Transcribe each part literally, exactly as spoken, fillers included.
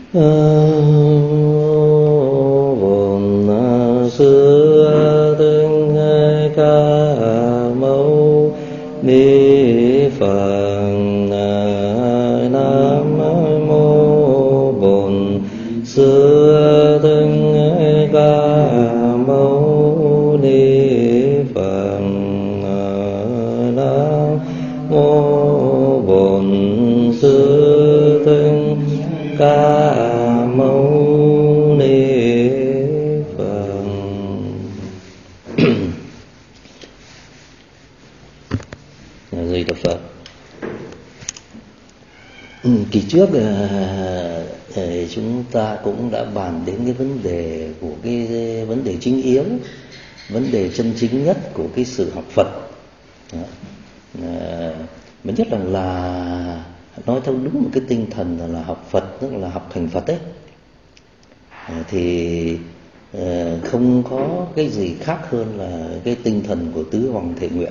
Bổn Sư Thích Ca Mâu Ni Phật. Nam mô Bổn Sư Thích Ca Mâu Ni Phật. Nam mô Bổn Sư Thích Ca Mâu Ni Phật. Di Đà Phật. Kỳ trước chúng ta cũng đã bàn đến cái vấn đề của cái vấn đề chính yếu, vấn đề chân chính nhất của cái sự học Phật. Mình nhất là là nói theo đúng một cái tinh thần là, là học Phật, tức là học thành Phật ấy, thì không có cái gì khác hơn là cái tinh thần của tứ hoàng thệ nguyện.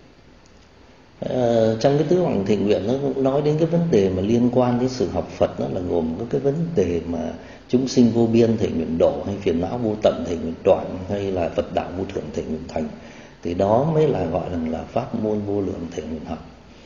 À, trong cái tứ hoàng thệ nguyện nó cũng nói đến cái vấn đề mà liên quan đến sự học Phật, nó là gồm có cái vấn đề mà chúng sinh vô biên thệ nguyện độ, hay phiền não vô tận thệ nguyện đoạn, hay là Phật đạo vô thượng thệ nguyện thành, thì đó mới là gọi là, là pháp môn vô lượng thệ nguyện học.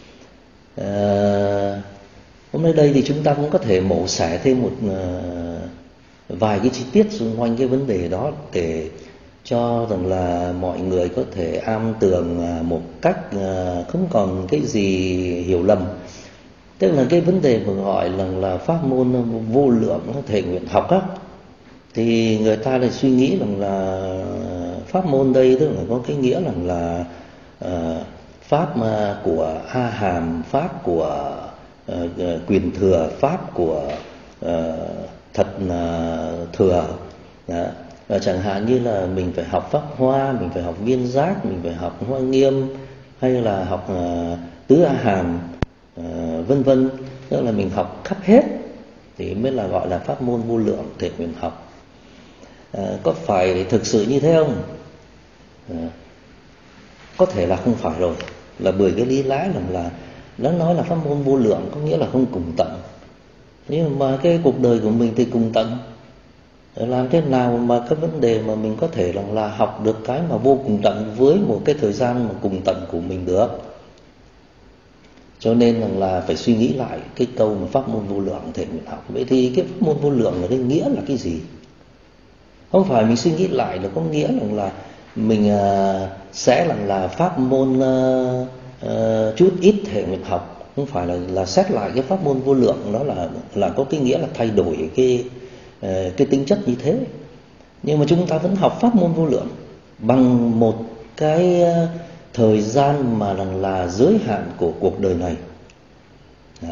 À, hôm nay đây thì chúng ta cũng có thể mổ xẻ thêm một uh, vài cái chi tiết xung quanh cái vấn đề đó để cho rằng là mọi người có thể am tường một cách không còn cái gì hiểu lầm. Tức là cái vấn đề mà gọi là, là pháp môn vô lượng thệ nguyện học á, thì người ta lại suy nghĩ rằng là pháp môn đây tức là có cái nghĩa rằng là uh, pháp của A Hàm, pháp của uh, quyền thừa, pháp của uh, thật uh, thừa. Đó. Và chẳng hạn như là mình phải học Pháp Hoa, mình phải học Viên Giác, mình phải học Hoa Nghiêm, hay là học uh, Tứ A Hàm, uh, vân vân. Tức là mình học khắp hết thì mới là gọi là pháp môn vô lượng thệ nguyện học. Uh, có phải thực sự như thế không? Uh, có thể là không phải rồi, là bởi cái lý lẽ rằng là nó nói là pháp môn vô lượng có nghĩa là không cùng tận. Nhưng mà cái cuộc đời của mình thì cùng tận. Làm thế nào mà cái vấn đề mà mình có thể là, là học được cái mà vô cùng tận với một cái thời gian mà cùng tận của mình được. Cho nên là, là phải suy nghĩ lại cái câu mà pháp môn vô lượng thệ nguyện học. Vậy thì cái pháp môn vô lượng ở đây nghĩa là cái gì? Không phải mình suy nghĩ lại là có nghĩa là, là mình uh, sẽ là, là pháp môn uh, uh, chút ít thệ nguyện học. Không phải là, là xét lại cái pháp môn vô lượng đó là, là có cái nghĩa là thay đổi cái cái tính chất như thế. Nhưng mà chúng ta vẫn học pháp môn vô lượng bằng một cái thời gian mà là, là giới hạn của cuộc đời này. Đó.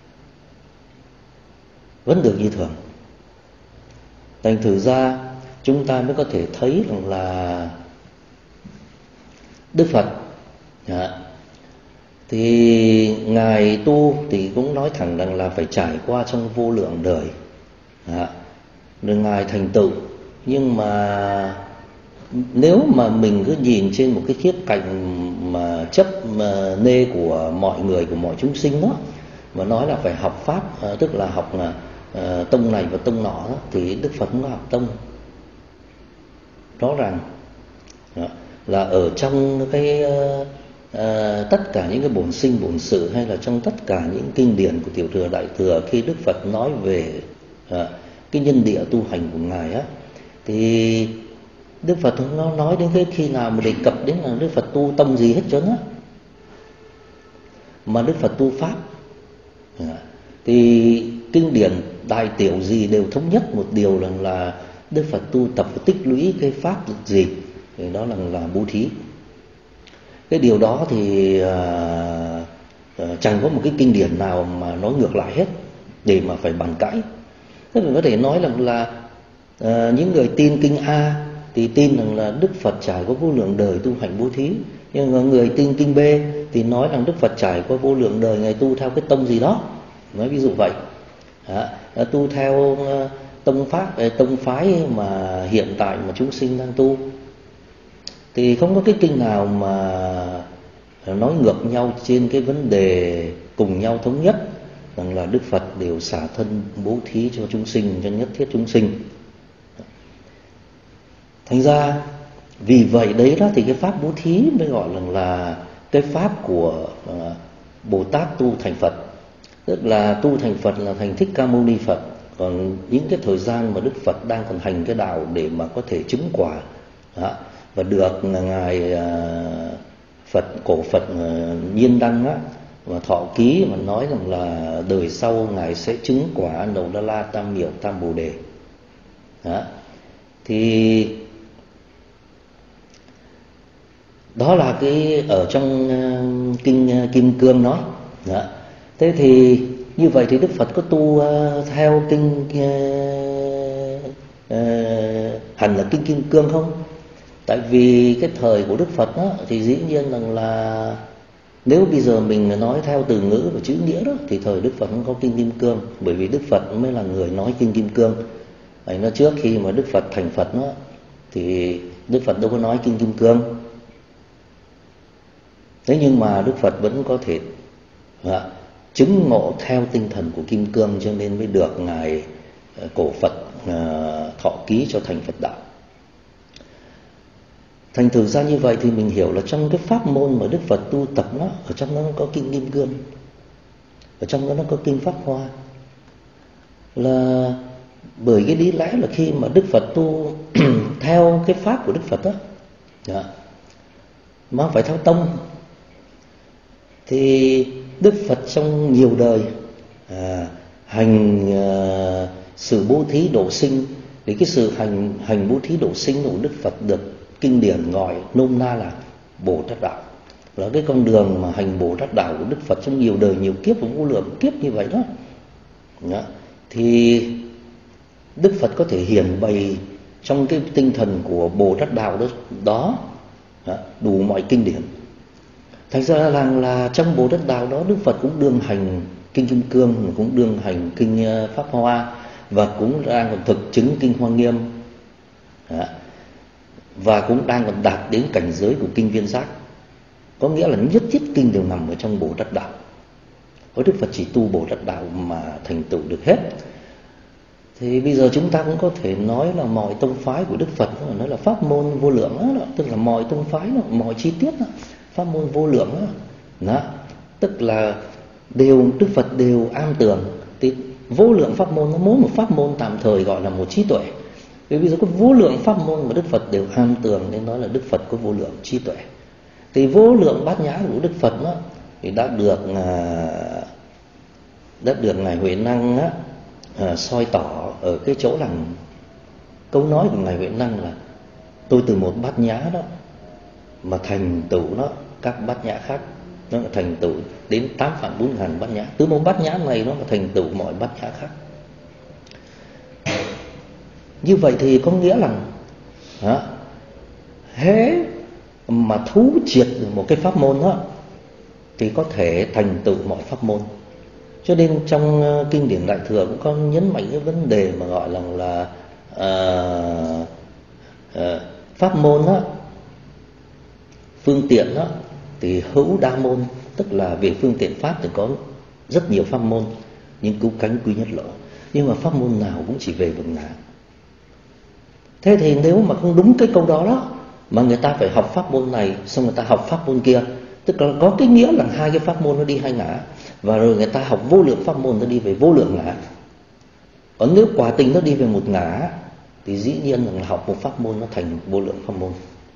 Vẫn được như thường. Thành thử ra chúng ta mới có thể thấy rằng là Đức Phật đó, thì Ngài tu thì cũng nói thẳng rằng là phải trải qua trong vô lượng đời đó, rồi Ngài thành tựu. Nhưng mà nếu mà mình cứ nhìn trên một cái khía cạnh mà chấp mà nê của mọi người, của mọi chúng sinh đó, mà nói là phải học pháp, tức là học là uh, tông này và tông nọ đó, thì Đức Phật cũng học tông. Rõ ràng đó, là ở trong cái uh, uh, tất cả những cái bổn sinh bổn sự, hay là trong tất cả những kinh điển của Tiểu Thừa Đại Thừa, khi Đức Phật nói về uh, cái nhân địa tu hành của Ngài á, thì Đức Phật nó nói đến cái khi nào mà đề cập đến là Đức Phật tu tông gì hết trơn á, mà Đức Phật tu pháp à, thì kinh điển đại tiểu gì đều thống nhất một điều là, là Đức Phật tu tập và tích lũy cái pháp gì, thì đó là là bố thí. Cái điều đó thì à, à, chẳng có một cái kinh điển nào mà nói ngược lại hết để mà phải bàn cãi. Thế mình có thể nói rằng là, là à, những người tin kinh A thì tin rằng là Đức Phật trải qua vô lượng đời tu hành bố thí, nhưng mà người tin kinh B thì nói rằng Đức Phật trải qua vô lượng đời Ngài tu theo cái tông gì đó, nói ví dụ vậy. Đó, tu theo tông pháp, tông phái mà hiện tại mà chúng sinh đang tu, thì không có cái kinh nào mà nói ngược nhau trên cái vấn đề cùng nhau thống nhất rằng là Đức Phật đều xả thân bố thí cho chúng sinh, cho nhất thiết chúng sinh. Thành ra vì vậy đấy đó thì cái pháp bố thí mới gọi là, là cái pháp của uh, Bồ Tát tu thành Phật. Tức là tu thành Phật là thành Thích Ca Mâu Ni Phật. Còn những cái thời gian mà Đức Phật đang còn hành cái đạo để mà có thể chứng quả đó, và được ngài uh, Phật cổ Phật uh, Nhiên Đăng á, và thọ ký mà nói rằng là đời sau ngài sẽ chứng quả Nầu Đa La Tam Miểu Tam Bồ Đề đó. Thì đó là cái ở trong uh, kinh uh, Kim Cương nói đó. Thế thì như vậy thì Đức Phật có tu uh, theo kinh uh, uh, hẳn là kinh Kim Cương không? Tại vì cái thời của Đức Phật đó, thì dĩ nhiên rằng là nếu bây giờ mình nói theo từ ngữ và chữ nghĩa đó thì thời Đức Phật không có kinh Kim Cương, bởi vì Đức Phật mới là người nói kinh Kim Cương. Vậy nó trước khi mà Đức Phật thành Phật đó, thì Đức Phật đâu có nói kinh Kim Cương. Thế nhưng mà Đức Phật vẫn có thể à, chứng ngộ theo tinh thần của Kim Cương, cho nên mới được ngài cổ Phật à, thọ ký cho thành Phật đạo. Thành thử ra như vậy thì mình hiểu là trong cái pháp môn mà Đức Phật tu tập nó, ở trong đó nó có kinh Kim Cương, ở trong đó nó có kinh Pháp Hoa. Là bởi cái lý lẽ là khi mà Đức Phật tu theo cái pháp của Đức Phật đó, đó mà phải theo tông, thì Đức Phật trong nhiều đời à, hành à, sự bố thí độ sinh. Thì cái sự hành hành bố thí độ sinh của Đức Phật được kinh điển gọi nôm na là Bồ Tát đạo, là cái con đường mà hành Bồ Tát đạo của Đức Phật trong nhiều đời nhiều kiếp và vô lượng kiếp như vậy đó. Đó. Thì Đức Phật có thể hiển bày trong cái tinh thần của Bồ Tát đạo đó, đó, đó đủ mọi kinh điển. Thành ra là, là trong Bồ Tát đạo đó Đức Phật cũng đương hành kinh Kim Cương, cũng đương hành kinh Pháp Hoa, và cũng đang còn thực chứng kinh Hoa Nghiêm đó, và cũng đang còn đạt đến cảnh giới của kinh Viên Giác. Có nghĩa là nhất thiết kinh đều nằm ở trong Bồ Tát đạo. Có Đức Phật chỉ tu Bồ Tát đạo mà thành tựu được hết. Thì bây giờ chúng ta cũng có thể nói là mọi tông phái của Đức Phật nó là pháp môn vô lượng đó, tức là mọi tông phái đó, mọi chi tiết đó, pháp môn vô lượng đó. Đó, tức là đều Đức Phật đều am tường. Thì vô lượng pháp môn, nó mỗi một pháp môn tạm thời gọi là một trí tuệ. Vì bây giờ có vô lượng pháp môn mà Đức Phật đều am tường nên nói là Đức Phật có vô lượng trí tuệ. Thì vô lượng bát nhã của Đức Phật đó, thì đã được đã được ngài Huệ Năng á, à, soi tỏ ở cái chỗ là câu nói của ngài Huệ Năng là tôi từ một bát nhã đó mà thành tựu nó các bát nhã khác, nó là thành tựu đến tám vạn bốn ngàn bát nhã. Từ một bát nhã này nó là thành tựu mọi bát nhã khác. Như vậy thì có nghĩa là đó, hễ mà thấu triệt được một cái pháp môn đó thì có thể thành tựu mọi pháp môn. Cho nên trong kinh điển Đại Thừa cũng có nhấn mạnh cái vấn đề mà gọi là là uh, uh, pháp môn đó, phương tiện đó thì hữu đa môn, tức là về phương tiện pháp thì có rất nhiều pháp môn, nhưng cứu cánh quy nhất lộ. Nhưng mà pháp môn nào cũng chỉ về vực ngã. Thế thì nếu mà không đúng cái câu đó đó, mà người ta phải học pháp môn này xong người ta học pháp môn kia, tức là có cái nghĩa là hai cái pháp môn nó đi hai ngã, và rồi người ta học vô lượng pháp môn nó đi về vô lượng ngã. Còn nếu quả tình nó đi về một ngã thì dĩ nhiên là học một pháp môn nó thành vô lượng pháp môn.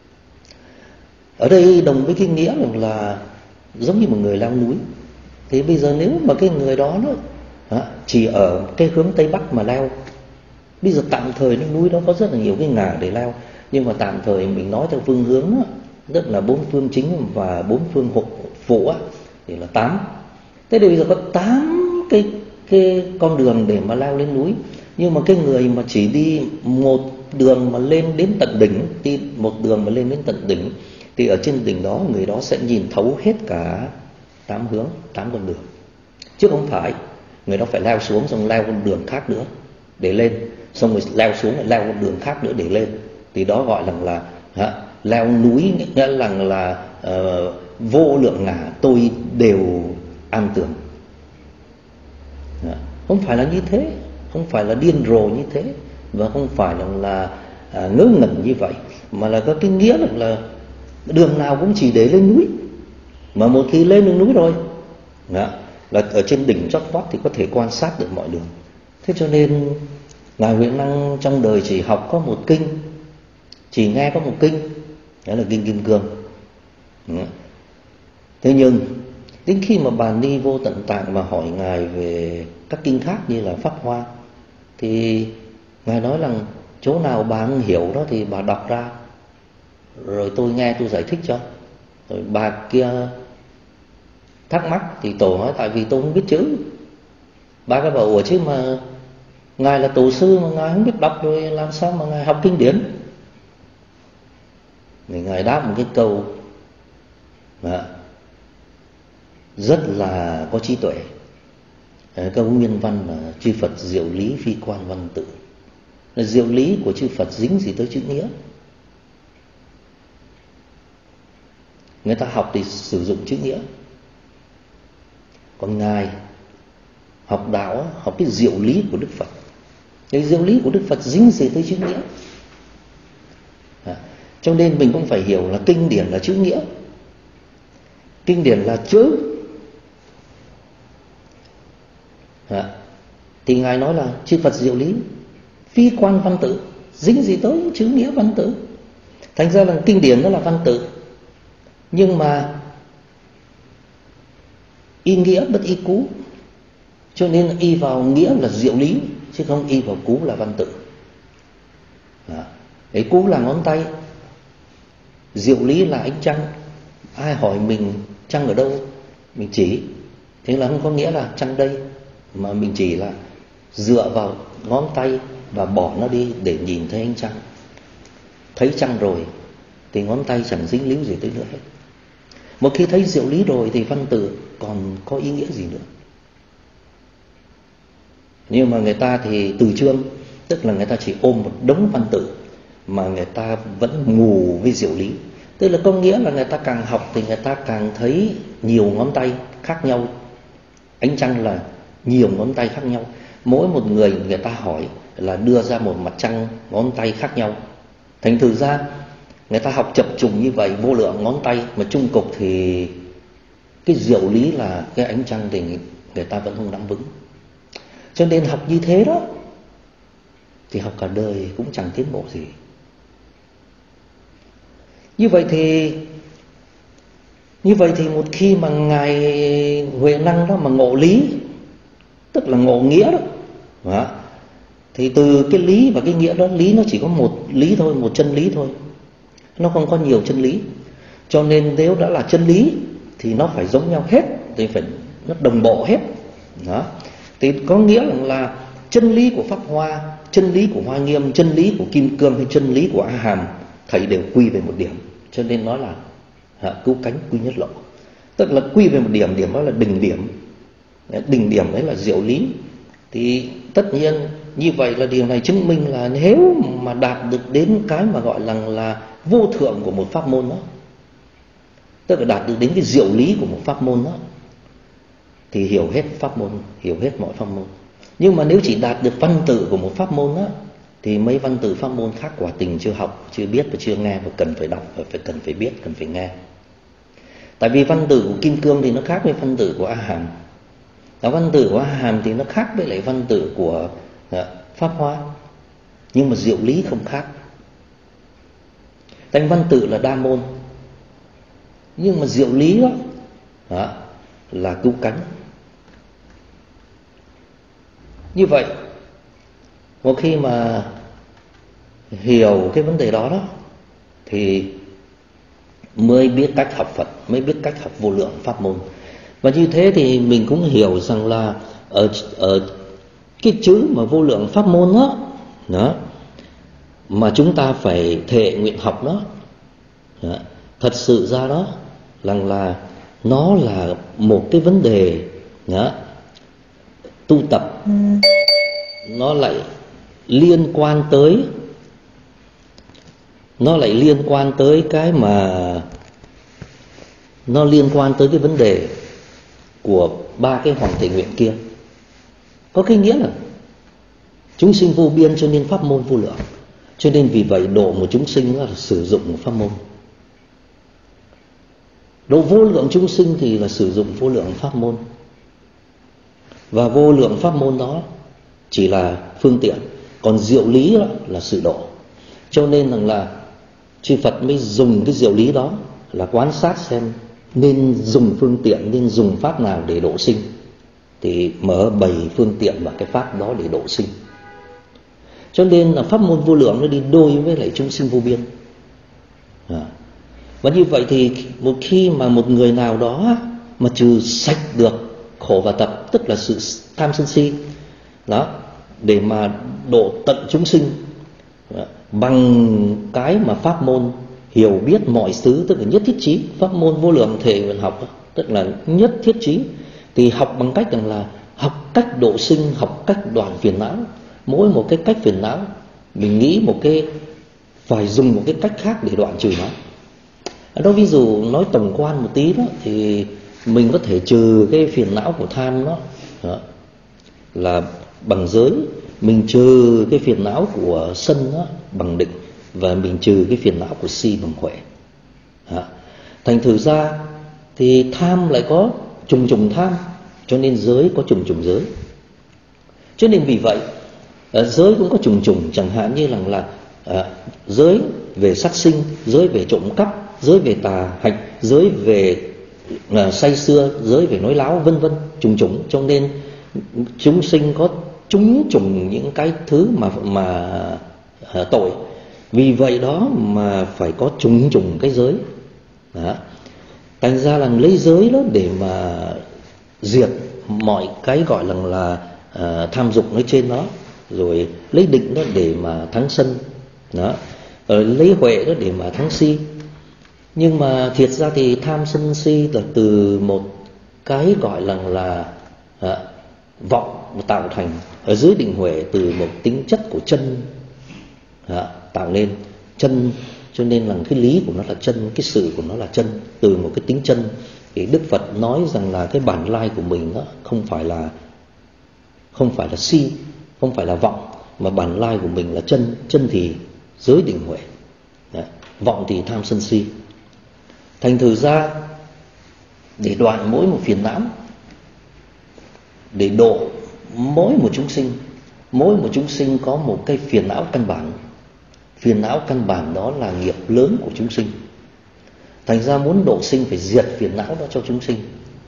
Ở đây đồng với cái nghĩa là giống như một người leo núi. Thì bây giờ nếu mà cái người đó nó chỉ ở cái hướng Tây Bắc mà leo, bây giờ tạm thời nó núi đó có rất là nhiều cái ngả để leo, nhưng mà tạm thời mình nói theo phương hướng đó, tức là bốn phương chính và bốn phương hộ phụ thì là tám. Thế thì bây giờ có tám cái cái con đường để mà leo lên núi, nhưng mà cái người mà chỉ đi một đường mà lên đến tận đỉnh, đi một đường mà lên đến tận đỉnh, thì ở trên đỉnh đó người đó sẽ nhìn thấu hết cả tám hướng, tám con đường. Chứ không phải người đó phải leo xuống xong leo con đường khác nữa để lên, xong rồi leo xuống lại leo con đường khác nữa để lên. Thì đó gọi là là hả, leo núi, nghĩa là là uh, vô lượng ngả tôi đều am tường. Không phải là như thế, không phải là điên rồ như thế, và không phải là, là à, ngớ ngẩn như vậy, mà là có cái nghĩa là, là đường nào cũng chỉ để lên núi, mà một khi lên đến núi rồi đó, là ở trên đỉnh chót vót thì có thể quan sát được mọi đường. Thế cho nên Ngài Huệ Năng trong đời chỉ học có một kinh, chỉ nghe có một kinh, đó là kinh Kim Cương. Đó. Thế nhưng đến khi mà bà Ni Vô Tận Tạng mà hỏi Ngài về các kinh khác như là Pháp Hoa, thì Ngài nói rằng chỗ nào bà không hiểu đó thì bà đọc ra, rồi tôi nghe tôi giải thích cho. Rồi bà kia thắc mắc thì tổ nói tại vì tôi không biết chữ. Bà cái bảo ủa chứ mà Ngài là tổ sư mà Ngài không biết đọc rồi làm sao mà Ngài học kinh điển. Thì Ngài đáp một cái câu đó, rất là có trí tuệ. Câu nguyên văn là chư Phật diệu lý phi quan văn tự. Là diệu lý của chư Phật dính gì tới chữ nghĩa. Người ta học thì sử dụng chữ nghĩa, còn Ngài học đạo, học cái diệu lý của Đức Phật. Cái diệu lý của Đức Phật dính gì tới chữ nghĩa. À, cho nên mình cũng phải hiểu là kinh điển là chữ nghĩa, kinh điển là chữ. À, thì Ngài nói là chư Phật diệu lý phi quan văn tự, dính gì tới chữ nghĩa văn tự. Thành ra là kinh điển nó là văn tự, nhưng mà y nghĩa bất y cú, cho nên y vào nghĩa là diệu lý, chứ không y vào cú là văn tự. Đấy, cú là ngón tay, diệu lý là ánh trăng. Ai hỏi mình trăng ở đâu, mình chỉ, thế là không có nghĩa là trăng đây, mà mình chỉ là dựa vào ngón tay và bỏ nó đi để nhìn thấy ánh trăng. Thấy trăng rồi thì ngón tay chẳng dính líu gì tới nữa hết. Một khi thấy diệu lý rồi thì văn tự còn có ý nghĩa gì nữa. Nhưng mà người ta thì từ chương, tức là người ta chỉ ôm một đống văn tự mà người ta vẫn mù với diệu lý. Tức là có nghĩa là người ta càng học thì người ta càng thấy nhiều ngón tay khác nhau. Ánh trăng là nhiều ngón tay khác nhau. Mỗi một người người ta hỏi là đưa ra một mặt trăng ngón tay khác nhau. Thành thử ra người ta học chập trùng như vậy, vô lượng ngón tay, mà chung cục thì cái diệu lý là cái ánh trăng thì người ta vẫn không nắm vững. Cho nên học như thế đó thì học cả đời cũng chẳng tiến bộ gì. Như vậy thì Như vậy thì một khi mà Ngài Huệ Năng đó mà ngộ lý, tức là ngộ nghĩa đó, đó, thì từ cái lý và cái nghĩa đó, lý nó chỉ có một lý thôi, một chân lý thôi, nó không có nhiều chân lý. Cho nên nếu đã là chân lý thì nó phải giống nhau hết, thì phải nó đồng bộ hết đó. Thì có nghĩa là, là chân lý của Pháp Hoa, chân lý của Hoa Nghiêm, chân lý của Kim Cương hay chân lý của A Hàm, thầy đều quy về một điểm. Cho nên nó là à, cứu cánh quy nhất lộ, tức là quy về một điểm, điểm đó là đỉnh điểm. Đỉnh điểm đấy là diệu lý. Thì tất nhiên như vậy là điều này chứng minh là nếu mà đạt được đến cái mà gọi là, là vô thượng của một pháp môn đó, tức là đạt được đến cái diệu lý của một pháp môn đó, thì hiểu hết pháp môn, hiểu hết mọi pháp môn. Nhưng mà nếu chỉ đạt được văn tự của một pháp môn đó, thì mấy văn tự pháp môn khác quả tình chưa học, chưa biết và chưa nghe, và cần phải đọc, và phải cần phải biết, cần phải nghe. Tại vì văn tự của Kim Cương thì nó khác với văn tự của A Hàm, và văn tự của A Hàm thì nó khác với lại văn tự của uh, Pháp Hoa, nhưng mà diệu lý không khác. Thành văn tự là đa môn, nhưng mà diệu lý đó, đó là cứu cánh. Như vậy một khi mà hiểu cái vấn đề đó đó thì mới biết cách học Phật, mới biết cách học vô lượng pháp môn. Và như thế thì mình cũng hiểu rằng là ở, ở cái chữ mà vô lượng pháp môn đó, đó mà chúng ta phải thệ nguyện học đó, đó thật sự ra đó rằng là nó là một cái vấn đề đó, tu tập. Nó lại liên quan tới Nó lại liên quan tới cái mà Nó liên quan tới cái vấn đề của ba cái hoàng thể nguyện kia. Có cái nghĩa là chúng sinh vô biên cho nên pháp môn vô lượng. Cho nên vì vậy độ một chúng sinh là sử dụng một pháp môn. Độ vô lượng chúng sinh thì là sử dụng vô lượng pháp môn. Và vô lượng pháp môn đó chỉ là phương tiện, còn diệu lý đó là sự độ. Cho nên rằng là chư Phật mới dùng cái diệu lý đó là quan sát xem nên dùng phương tiện, nên dùng pháp nào để độ sinh, thì mở bảy phương tiện và cái pháp đó để độ sinh. Cho nên là pháp môn vô lượng nó đi đôi với lại chúng sinh vô biên. À. Và như vậy thì một khi mà một người nào đó mà trừ sạch được khổ và tập, tức là sự tham sân si đó, để mà độ tận chúng sinh bằng cái mà pháp môn hiểu biết mọi thứ, tức là nhất thiết trí. Pháp môn vô lượng thể nguyện học tức là nhất thiết trí, thì học bằng cách rằng là học cách độ sinh, học cách đoạn phiền não. Mỗi một cái cách phiền não mình nghĩ một cái, phải dùng một cái cách khác để đoạn trừ nó. Ở đó ví dụ nói tổng quan một tí đó, thì mình có thể trừ cái phiền não của tham đó, đó là bằng giới, mình trừ cái phiền não của sân đó bằng định, và mình trừ cái phiền não của si bằng huệ. Đó. Thành thử ra thì tham lại có trùng trùng tham, cho nên giới có trùng trùng giới. Cho nên vì vậy giới cũng có trùng trùng, chẳng hạn như là, là à, giới về sát sinh, giới về trộm cắp, giới về tà hạnh, giới về à, say sưa, giới về nói láo, vân vân, trùng trùng. Cho nên chúng sinh có trúng trùng những cái thứ mà mà à, tội. Vì vậy đó mà phải có trùng trùng cái giới. Đó. Thành ra là lấy giới đó để mà diệt mọi cái gọi là là à, tham dục nói trên đó, rồi lấy định đó để mà thắng sân đó, rồi lấy huệ đó để mà thắng si. Nhưng mà thiệt ra thì tham sân si là từ một cái gọi là là à, vọng tạo thành, ở dưới định huệ từ một tính chất của chân à, tạo nên chân. Cho nên là cái lý của nó là chân, cái sự của nó là chân, từ một cái tính chân. Thì Đức Phật nói rằng là cái bản lai của mình đó không phải là không phải là si, không phải là vọng, mà bản lai của mình là chân. Chân thì giới định huệ, vọng thì tham sân si. Thành thử ra để đoạn mỗi một phiền não, để độ mỗi một chúng sinh, mỗi một chúng sinh có một cái phiền não căn bản. Phiền não căn bản đó là nghiệp lớn của chúng sinh. Thành ra muốn độ sinh phải diệt phiền não đó cho chúng sinh.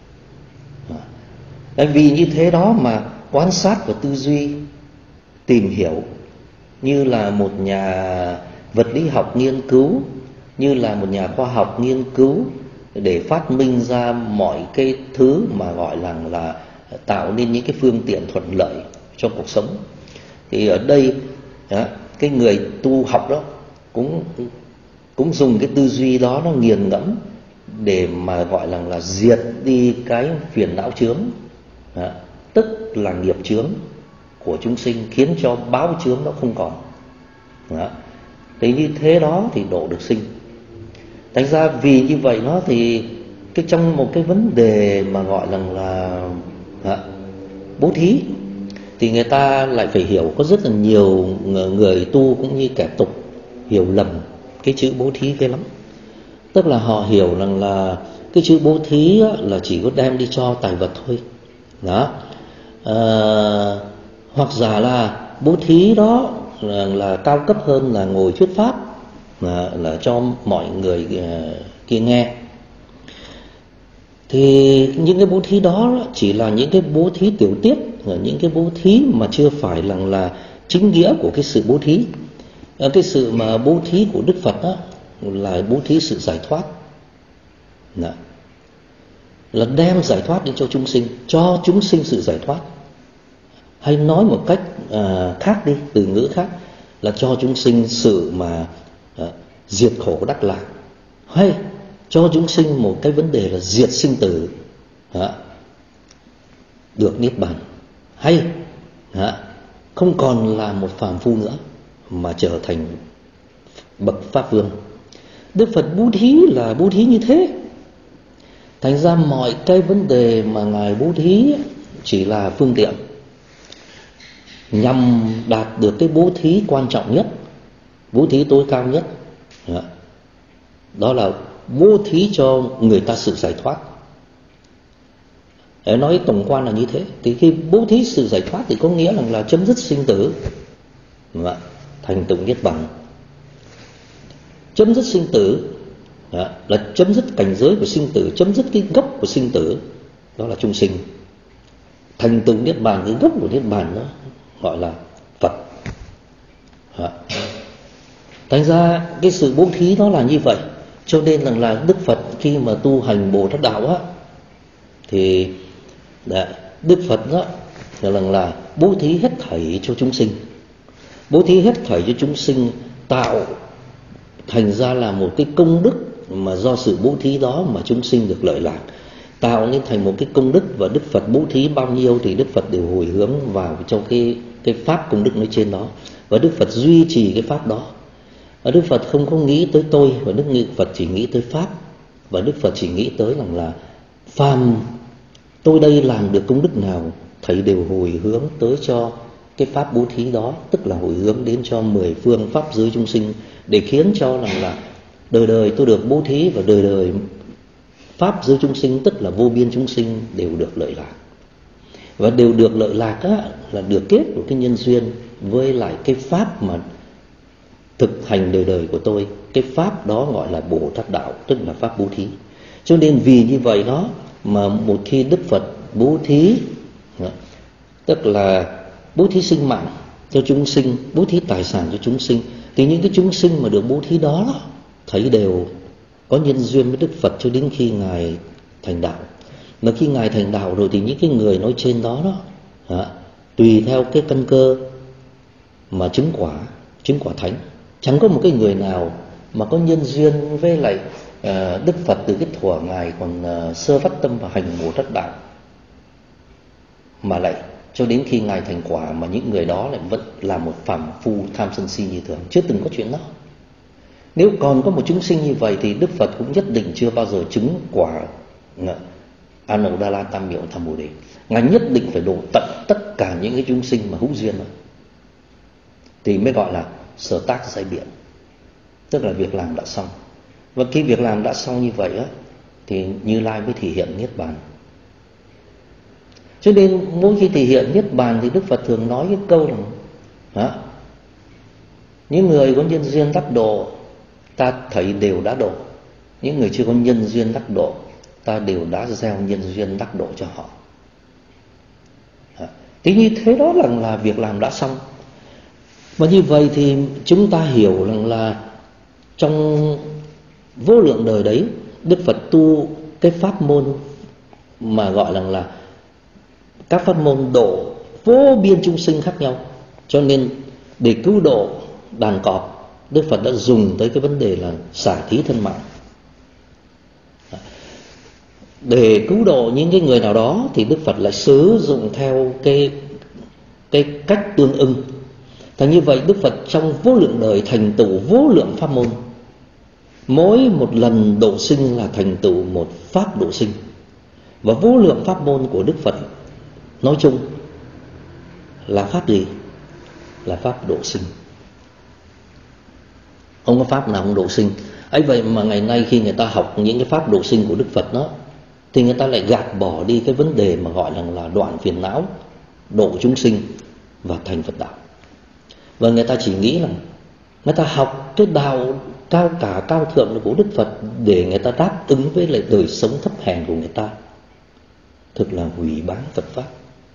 Bởi vì như thế đó mà quan sát và tư duy, tìm hiểu, như là một nhà vật lý học nghiên cứu, như là một nhà khoa học nghiên cứu để phát minh ra mọi cái thứ mà gọi là là tạo nên những cái phương tiện thuận lợi cho cuộc sống. Thì ở đây đó, cái người tu học đó cũng cũng dùng cái tư duy đó nó nghiền ngẫm để mà gọi là là diệt đi cái phiền não chướng, đó, tức là nghiệp chướng của chúng sinh, khiến cho báo chướng nó không còn. Đó. Thế như thế đó thì độ được sinh. Thành ra vì như vậy nó thì cái trong một cái vấn đề mà gọi là là đó, bố thí, thì người ta lại phải hiểu, có rất là nhiều người tu cũng như kẻ tục hiểu lầm cái chữ bố thí ghê lắm. Tức là họ hiểu rằng là cái chữ bố thí là chỉ có đem đi cho tài vật thôi. Đó. À, hoặc giả là bố thí đó là, là cao cấp hơn là ngồi thuyết pháp, là, là cho mọi người uh, kia nghe. Thì những cái bố thí đó chỉ là những cái bố thí tiểu tiết, những cái bố thí mà chưa phải là, là chính nghĩa của cái sự bố thí. Cái sự mà bố thí của Đức Phật đó là bố thí sự giải thoát, đó, là đem giải thoát đến cho chúng sinh, cho chúng sinh sự giải thoát. Hay nói một cách à, khác đi, từ ngữ khác, là cho chúng sinh sự mà à, diệt khổ đắc lạc, hay cho chúng sinh một cái vấn đề là diệt sinh tử, đó, được niết bàn, hay đó, không còn là một phàm phu nữa mà trở thành bậc pháp vương. Đức Phật bố thí là bố thí như thế. Thành ra mọi cái vấn đề mà Ngài bố thí chỉ là phương tiện. nhằm đạt được cái bố thí quan trọng nhất, bố thí tối cao nhất. Đó là bố thí cho người ta sự giải thoát. Để nói tổng quan là như thế. Thì khi bố thí sự giải thoát thì có nghĩa là, là chấm dứt sinh tử, thành tựu niết bàn. Chấm dứt sinh tử là chấm dứt cảnh giới của sinh tử, chấm dứt cái gốc của sinh tử, đó là chúng sinh. Thành tựu niết bàn, cái gốc của niết bàn đó gọi là Phật. Thành ra cái sự bố thí nó là như vậy. Cho nên rằng là Đức Phật khi mà tu hành Bồ Tát đạo á, thì Đức Phật đó là, là bố thí hết thảy cho chúng sinh, bố thí hết thảy cho chúng sinh, tạo thành ra là một cái công đức mà do sự bố thí đó mà chúng sinh được lợi lạc, tạo nên thành một cái công đức. Và Đức Phật bố thí bao nhiêu thì Đức Phật đều hồi hướng vào trong cái cái pháp công đức nói trên đó, và Đức Phật duy trì cái pháp đó. Và Đức Phật không có nghĩ tới tôi, và Đức Phật chỉ nghĩ tới pháp, và Đức Phật chỉ nghĩ tới rằng là phàm tôi đây làm được công đức nào, thầy đều hồi hướng tới cho cái pháp bố thí đó, tức là hồi hướng đến cho mười phương pháp giới chúng sinh, để khiến cho rằng là đời đời tôi được bố thí, và đời đời pháp giới chúng sinh, tức là vô biên chúng sinh đều được lợi lạc. Và đều được lợi lạc á, là được kết của cái nhân duyên với lại cái pháp mà thực hành đời đời của tôi. Cái pháp đó gọi là Bồ Tát đạo, tức là pháp bố thí. Cho nên vì như vậy đó mà một khi Đức Phật bố thí, tức là bố thí sinh mạng cho chúng sinh, bố thí tài sản cho chúng sinh, thì những cái chúng sinh mà được bố thí đó, đó thấy đều có nhân duyên với Đức Phật cho đến khi Ngài thành đạo. Mà khi Ngài thành đạo rồi thì những cái người nói trên đó đó à, tùy theo cái căn cơ mà chứng quả, chứng quả thánh. Chẳng có một cái người nào mà có nhân duyên với lại uh, Đức Phật từ cái thuở Ngài còn uh, sơ phát tâm và hành Bồ Tát đạo, mà lại cho đến khi Ngài thành quả mà những người đó lại vẫn là một phàm phu tham sân si như thường. Chưa từng có chuyện đó. Nếu còn có một chúng sinh như vậy thì Đức Phật cũng nhất định chưa bao giờ chứng quả Anuddhara Tam Miệu Tham Bồ Đề. Ngài nhất định phải độ tận tất cả những cái chúng sinh mà hữu duyên đó, thì mới gọi là sở tác giải biện, tức là việc làm đã xong. Và khi việc làm đã xong như vậy á, thì Như Lai mới thể hiện niết bàn. Cho nên mỗi khi thể hiện niết bàn thì Đức Phật thường nói cái câu là hả? Những người có nhân duyên đắc độ ta thấy đều đã độ, những người chưa có nhân duyên đắc độ ta đều đã gieo nhân duyên đắc độ cho họ. Thì như thế đó là, là việc làm đã xong. Và như vậy thì chúng ta hiểu rằng là trong vô lượng đời đấy, Đức Phật tu cái pháp môn mà gọi là, là các pháp môn độ vô biên chúng sinh khác nhau. Cho nên để cứu độ đàn cọp, Đức Phật đã dùng tới cái vấn đề là xả thí thân mạng. Để cứu độ những cái người nào đó thì Đức Phật lại sử dụng theo cái, cái cách tương ưng. Thành như vậy Đức Phật trong vô lượng đời thành tựu vô lượng pháp môn. Mỗi một lần độ sinh là thành tựu một pháp độ sinh. Và vô lượng pháp môn của Đức Phật nói chung là pháp gì? Là pháp độ sinh. Không có pháp nào không độ sinh. Ấy vậy mà ngày nay khi người ta học những cái pháp độ sinh của Đức Phật đó, thì người ta lại gạt bỏ đi cái vấn đề mà gọi là, là đoạn phiền não, độ chúng sinh và thành Phật đạo. Và người ta chỉ nghĩ là người ta học cái đạo cao cả cao thượng của Đức Phật để người ta đáp ứng với lại đời sống thấp hèn của người ta. Thực là hủy báng Phật Pháp.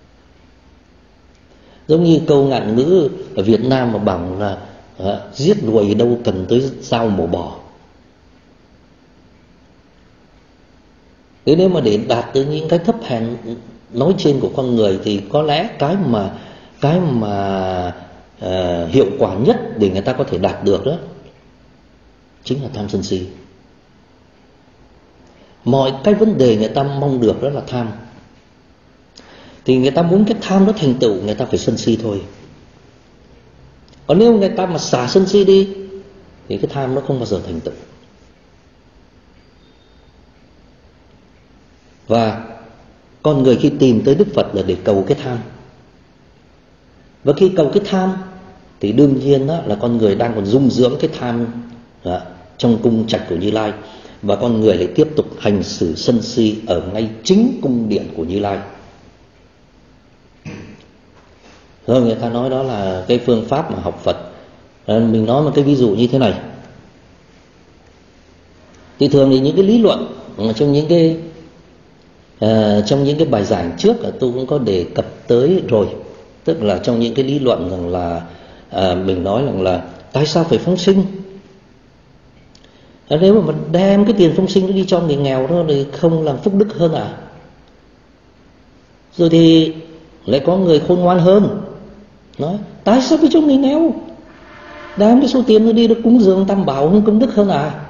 Giống như câu ngạn ngữ ở Việt Nam mà bảo là à, giết ruồi đâu cần tới dao mổ bò. Thế nếu mà để đạt tới những cái thấp hèn nói trên của con người thì có lẽ cái mà cái mà uh, hiệu quả nhất để người ta có thể đạt được đó chính là tham sân si. Mọi cái vấn đề người ta mong được đó là tham. Thì người ta muốn cái tham nó thành tựu, người ta phải sân si thôi. Còn nếu người ta mà xả sân si đi thì cái tham nó không bao giờ thành tựu. Và con người khi tìm tới Đức Phật là để cầu cái tham. Và khi cầu cái tham thì đương nhiên đó là con người đang còn dung dưỡng cái tham đó, trong cung trạch của Như Lai, và con người lại tiếp tục hành xử sân si ở ngay chính cung điện của Như Lai. Rồi người ta nói đó là cái phương pháp mà học Phật. À, mình nói một cái ví dụ như thế này. Thì thường thì những cái lý luận trong những cái uh, trong những cái bài giảng trước là tôi cũng có đề cập tới rồi. Tức là trong những cái lý luận rằng là uh, mình nói rằng là tại sao phải phóng sinh? À, nếu mà mình đem cái tiền phóng sinh nó đi cho người nghèo đó thì không làm phúc đức hơn à? Rồi thì lại có người khôn ngoan hơn nói tại sao phải cho người nghèo? Đem cái số tiền nó đi được cúng dường tam bảo không công đức hơn à?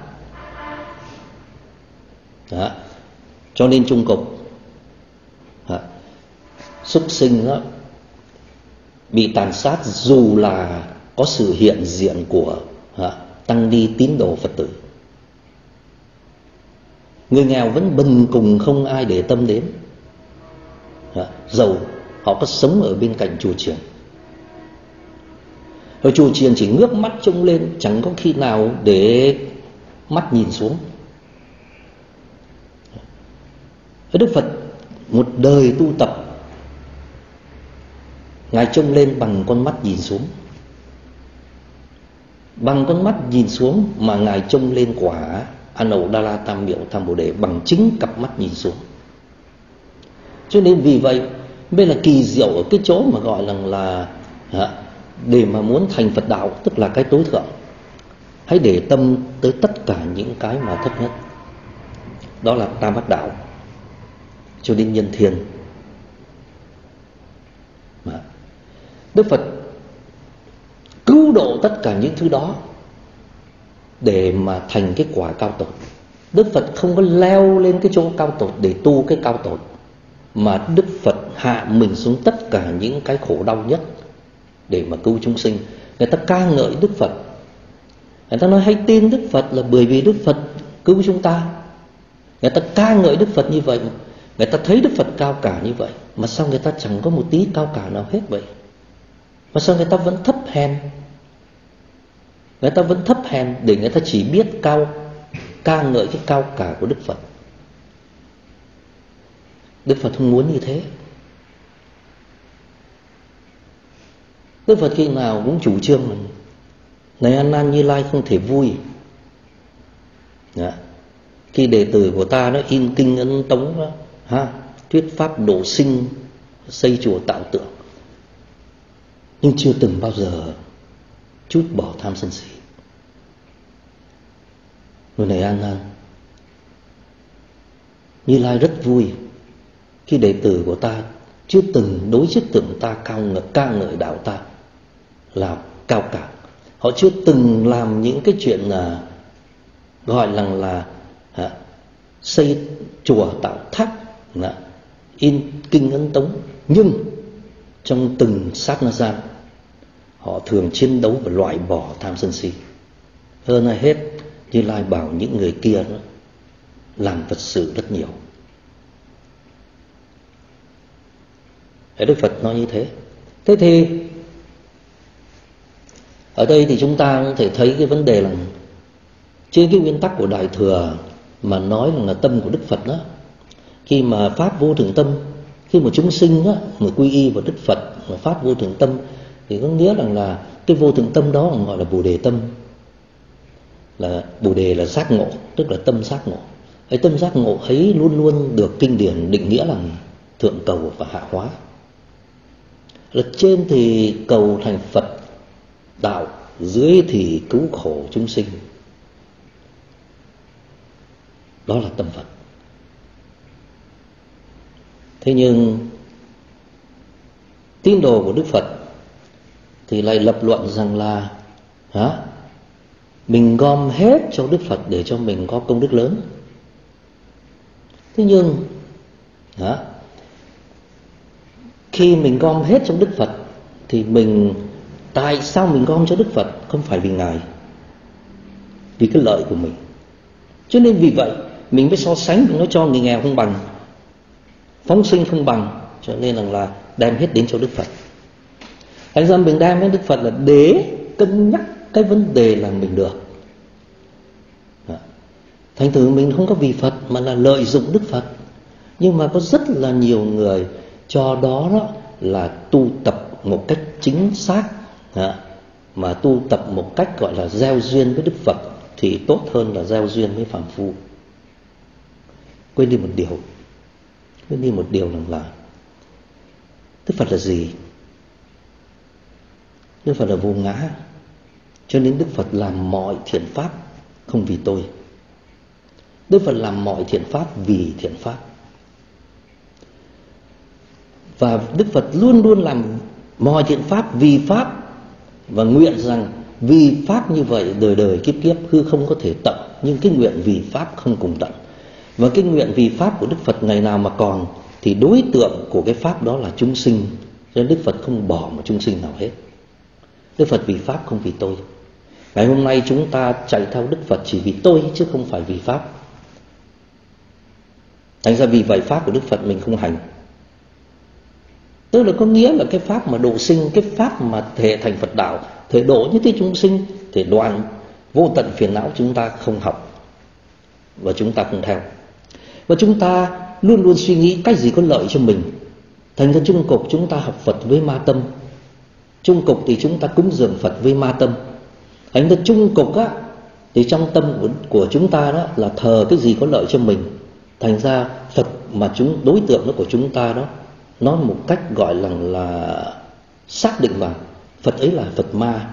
Đó. Cho nên chung cục đó, súc sinh đó, bị tàn sát dù là có sự hiện diện của đó, tăng ni tín đồ Phật tử, người nghèo vẫn bần cùng không ai để tâm đến. Đó. Dầu họ có sống ở bên cạnh chùa chiền, rồi chùa chiền chỉ ngước mắt trông lên, chẳng có khi nào để mắt nhìn xuống. Đức Phật một đời tu tập, Ngài trông lên bằng con mắt nhìn xuống. Bằng con mắt nhìn xuống mà Ngài trông lên quả An Ẩu Đa La Tam Miệu Tham Bồ Đề bằng chính cặp mắt nhìn xuống. Cho nên vì vậy bây là kỳ diệu ở cái chỗ mà gọi là là để mà muốn thành Phật đạo, tức là cái tối thượng, hãy để tâm tới tất cả những cái mà thấp nhất. Đó là tam bát đạo cho đến nhân thiên. Mà Đức Phật cứu độ tất cả những thứ đó để mà thành cái quả cao tột. Đức Phật không có leo lên cái chỗ cao tột để tu cái cao tột, mà Đức Phật hạ mình xuống tất cả những cái khổ đau nhất để mà cứu chúng sinh. Người ta ca ngợi Đức Phật, người ta nói hãy tin Đức Phật là bởi vì Đức Phật cứu chúng ta. Người ta ca ngợi Đức Phật như vậy, người ta thấy Đức Phật cao cả như vậy, mà sao người ta chẳng có một tí cao cả nào hết vậy? Mà sao người ta vẫn thấp hèn? Người ta vẫn thấp hèn để người ta chỉ biết cao ca ngợi cái cao cả của Đức Phật. Đức Phật không muốn như thế. Đức Phật khi nào cũng chủ trương mình này A Nan Như Lai không thể vui. Đó. Khi đệ tử của ta nó in kinh ấn tống đó, ha, thuyết pháp độ sinh, xây chùa tạo tượng, nhưng chưa từng bao giờ trút bỏ tham sân si. Người này A Nan, Như Lai rất vui khi đệ tử của ta chưa từng đối trước tượng ta cao ngợi, ca ngợi đạo ta là cao cả. Họ chưa từng làm những cái chuyện là gọi là là à, xây chùa tạo tháp, là in kinh ấn tống, nhưng trong từng sát na gian họ thường chiến đấu và loại bỏ tham sân si. Hơn ai hết, Như Lai bảo những người kia đó làm Phật sự rất nhiều. Đức Phật nói như thế. Thế thì ở đây thì chúng ta có thể thấy cái vấn đề là trên cái nguyên tắc của Đại Thừa mà nói là tâm của Đức Phật đó, khi mà phát vô thượng tâm, khi mà chúng sinh đó, mà quy y vào Đức Phật mà phát vô thượng tâm, thì có nghĩa rằng là, là cái vô thượng tâm đó gọi là Bồ Đề tâm. Là Bồ Đề là giác ngộ, tức là tâm giác ngộ. Cái tâm giác ngộ ấy luôn luôn được kinh điển định nghĩa là thượng cầu và hạ hóa. Là trên thì cầu thành Phật đạo, dưới thì cứu khổ chúng sinh. Đó là tâm Phật. Thế nhưng tín đồ của Đức Phật thì lại lập luận rằng là hả? Mình gom hết cho Đức Phật để cho mình có công đức lớn. Thế nhưng hả? Khi mình gom hết cho Đức Phật thì mình, tại sao mình gom cho Đức Phật? Không phải vì Ngài, vì cái lợi của mình. Cho nên vì vậy mình mới so sánh, mình nói cho người nghèo không bằng, phóng sinh không bằng, cho nên là, là đem hết đến cho Đức Phật. Thành ra mình đem đến Đức Phật là để cân nhắc cái vấn đề là mình được. Thành thử mình không có vì Phật mà là lợi dụng Đức Phật. Nhưng mà có rất là nhiều người cho đó, đó là tu tập một cách chính xác, mà tu tập một cách gọi là gieo duyên với Đức Phật thì tốt hơn là gieo duyên với phàm phu. Quên đi một điều, quên đi một điều rằng là Đức Phật là gì? Đức Phật là vô ngã. Cho nên Đức Phật làm mọi thiện pháp không vì tôi. Đức Phật làm mọi thiện pháp vì thiện pháp. Và Đức Phật luôn luôn làm mọi thiện pháp vì pháp, và nguyện rằng vì pháp như vậy đời đời kiếp kiếp hư không có thể tận, nhưng cái nguyện vì pháp không cùng tận. Và cái nguyện vì pháp của Đức Phật ngày nào mà còn thì đối tượng của cái pháp đó là chúng sinh. Cho nên Đức Phật không bỏ một chúng sinh nào hết. Đức Phật vì pháp không vì tôi. Ngày hôm nay chúng ta chạy theo Đức Phật chỉ vì tôi chứ không phải vì pháp. Thành ra vì vậy pháp của Đức Phật mình không hành. Tức là có nghĩa là cái pháp mà độ sinh, cái pháp mà thể thành Phật đạo, thể độ như thế chúng sinh, thể đoạn vô tận phiền não, chúng ta không học và chúng ta không theo. Và chúng ta luôn luôn suy nghĩ cách gì có lợi cho mình. Thành ra chung cục chúng ta học Phật với ma tâm. Chung cục thì chúng ta cúng dường Phật với ma tâm. Thành ra chung cục á, thì trong tâm của, của chúng ta đó là thờ cái gì có lợi cho mình. Thành ra Phật mà chúng đối tượng đó của chúng ta đó, nó một cách gọi là, là xác định vào Phật ấy là Phật ma.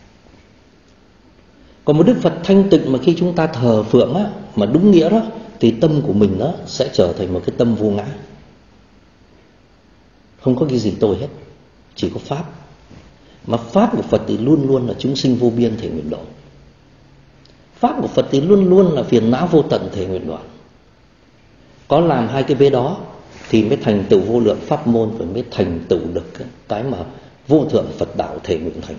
Còn một Đức Phật thanh tịnh mà khi chúng ta thờ phượng á, mà đúng nghĩa đó, thì tâm của mình đó sẽ trở thành một cái tâm vô ngã. Không có cái gì tôi hết, chỉ có pháp. Mà pháp của Phật thì luôn luôn là chúng sinh vô biên thể nguyện đoạn. Pháp của Phật thì luôn luôn là phiền não vô tận thể nguyện đoạn. Có làm hai cái vế đó thì mới thành tựu vô lượng pháp môn, và mới thành tựu được cái mà vô thượng Phật đạo thể nguyện thành.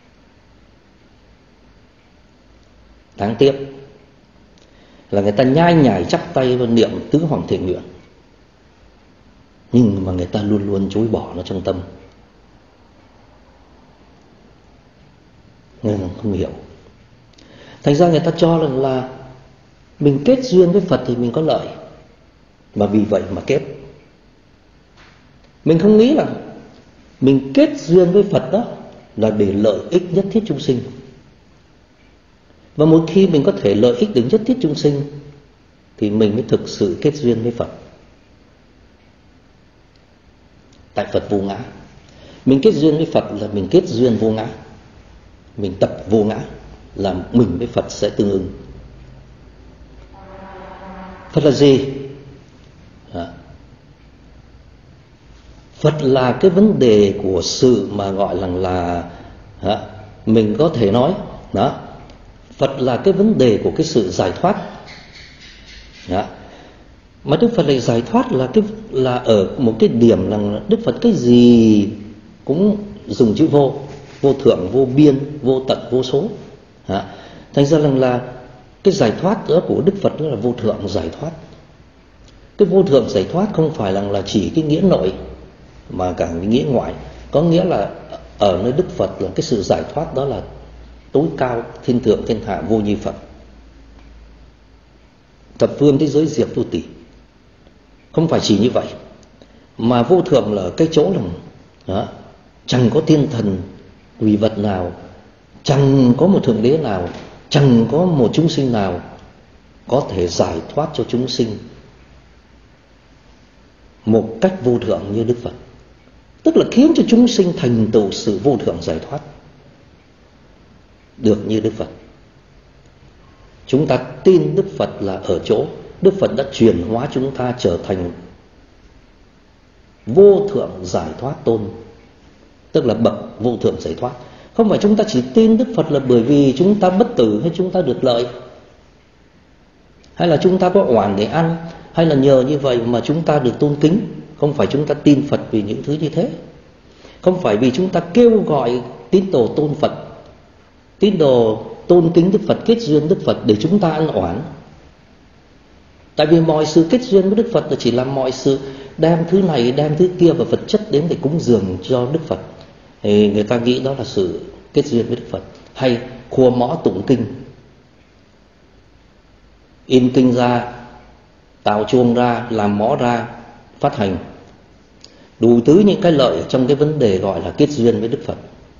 Đáng tiếc là người ta nhai nhải chắp tay và niệm tứ hoàng thể nguyện, nhưng mà người ta luôn luôn chối bỏ nó trong tâm. Người ta không hiểu. Thành ra người ta cho rằng là mình kết duyên với Phật thì mình có lợi, và vì vậy mà kết. Mình không nghĩ là mình kết duyên với Phật đó là để lợi ích nhất thiết chúng sinh. Và một khi mình có thể lợi ích được nhất thiết chúng sinh thì mình mới thực sự kết duyên với Phật. Tại Phật vô ngã. Mình kết duyên với Phật là mình kết duyên vô ngã. Mình tập vô ngã là mình với Phật sẽ tương ưng. Phật là gì? À, Phật là cái vấn đề của sự mà gọi là là à, mình có thể nói đó, Phật là cái vấn đề của cái sự giải thoát. Đó. Mà Đức Phật này giải thoát là cái là ở một cái điểm là Đức Phật cái gì cũng dùng chữ vô, vô thượng, vô biên, vô tận, vô số. Đó. Thành ra rằng là cái giải thoát đó của Đức Phật đó là vô thượng giải thoát. Cái vô thượng giải thoát không phải là, là chỉ cái nghĩa nội mà cả cái nghĩa ngoại. Có nghĩa là ở nơi Đức Phật là cái sự giải thoát đó là tối cao, thiên thượng thiên hạ vô như Phật, thập phương thế giới diệt vô tỷ. Không phải chỉ như vậy, mà vô thượng là cái chỗ là đó, chẳng có thiên thần quỷ vật nào, chẳng có một thượng đế nào, chẳng có một chúng sinh nào có thể giải thoát cho chúng sinh một cách vô thượng như Đức Phật. Tức là khiến cho chúng sinh thành tựu sự vô thượng giải thoát được như Đức Phật. Chúng ta tin Đức Phật là ở chỗ Đức Phật đã chuyển hóa chúng ta trở thành vô thượng giải thoát tôn, tức là bậc vô thượng giải thoát. Không phải chúng ta chỉ tin Đức Phật là bởi vì chúng ta bất tử hay chúng ta được lợi, hay là chúng ta có oản để ăn, hay là nhờ như vậy mà chúng ta được tôn kính. Không phải chúng ta tin Phật vì những thứ như thế. Không phải vì chúng ta kêu gọi tín đồ tôn Phật, tín đồ tôn kính Đức Phật, kết duyên Đức Phật để chúng ta ăn oản. Tại vì mọi sự kết duyên với Đức Phật là chỉ là mọi sự đem thứ này, đem thứ kia và vật chất đến để cúng dường cho Đức Phật. thì người ta nghĩ đó là sự kết duyên với Đức Phật. Hay khua mõ tụng kinh, in kinh ra, tạo chuông ra, làm mõ ra, phát hành, đủ thứ những cái lợi trong cái vấn đề gọi là kết duyên với Đức Phật.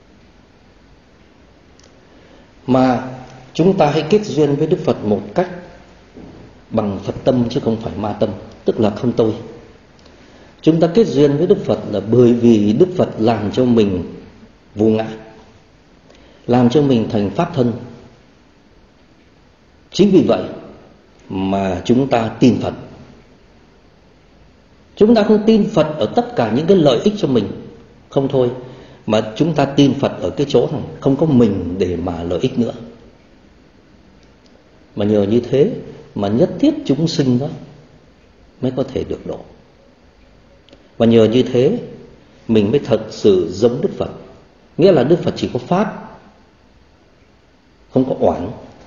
Mà chúng ta hãy kết duyên với Đức Phật một cách bằng Phật tâm chứ không phải ma tâm, tức là không tôi. Chúng ta kết duyên với Đức Phật là bởi vì Đức Phật làm cho mình vô ngã, làm cho mình thành pháp thân. Chính vì vậy mà chúng ta tin Phật. Chúng ta không tin Phật ở tất cả những cái lợi ích cho mình, không thôi, mà chúng ta tin Phật ở cái chỗ này không có mình để mà lợi ích nữa. Mà nhờ như thế mà nhất thiết chúng sinh đó mới có thể được độ. Và nhờ như thế mình mới thật sự giống Đức Phật. Nghĩa là Đức Phật chỉ có pháp, không có oán.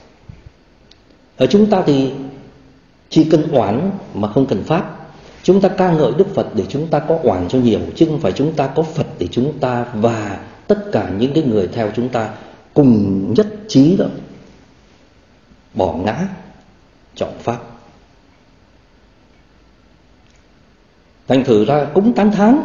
Ở chúng ta thì chỉ cần oán mà không cần pháp. Chúng ta ca ngợi Đức Phật để chúng ta có oán cho nhiều, chứ không phải chúng ta có Phật để chúng ta và tất cả những cái người theo chúng ta cùng nhất trí đó bỏ ngã chọn pháp. Thành thử ra cũng tán thán,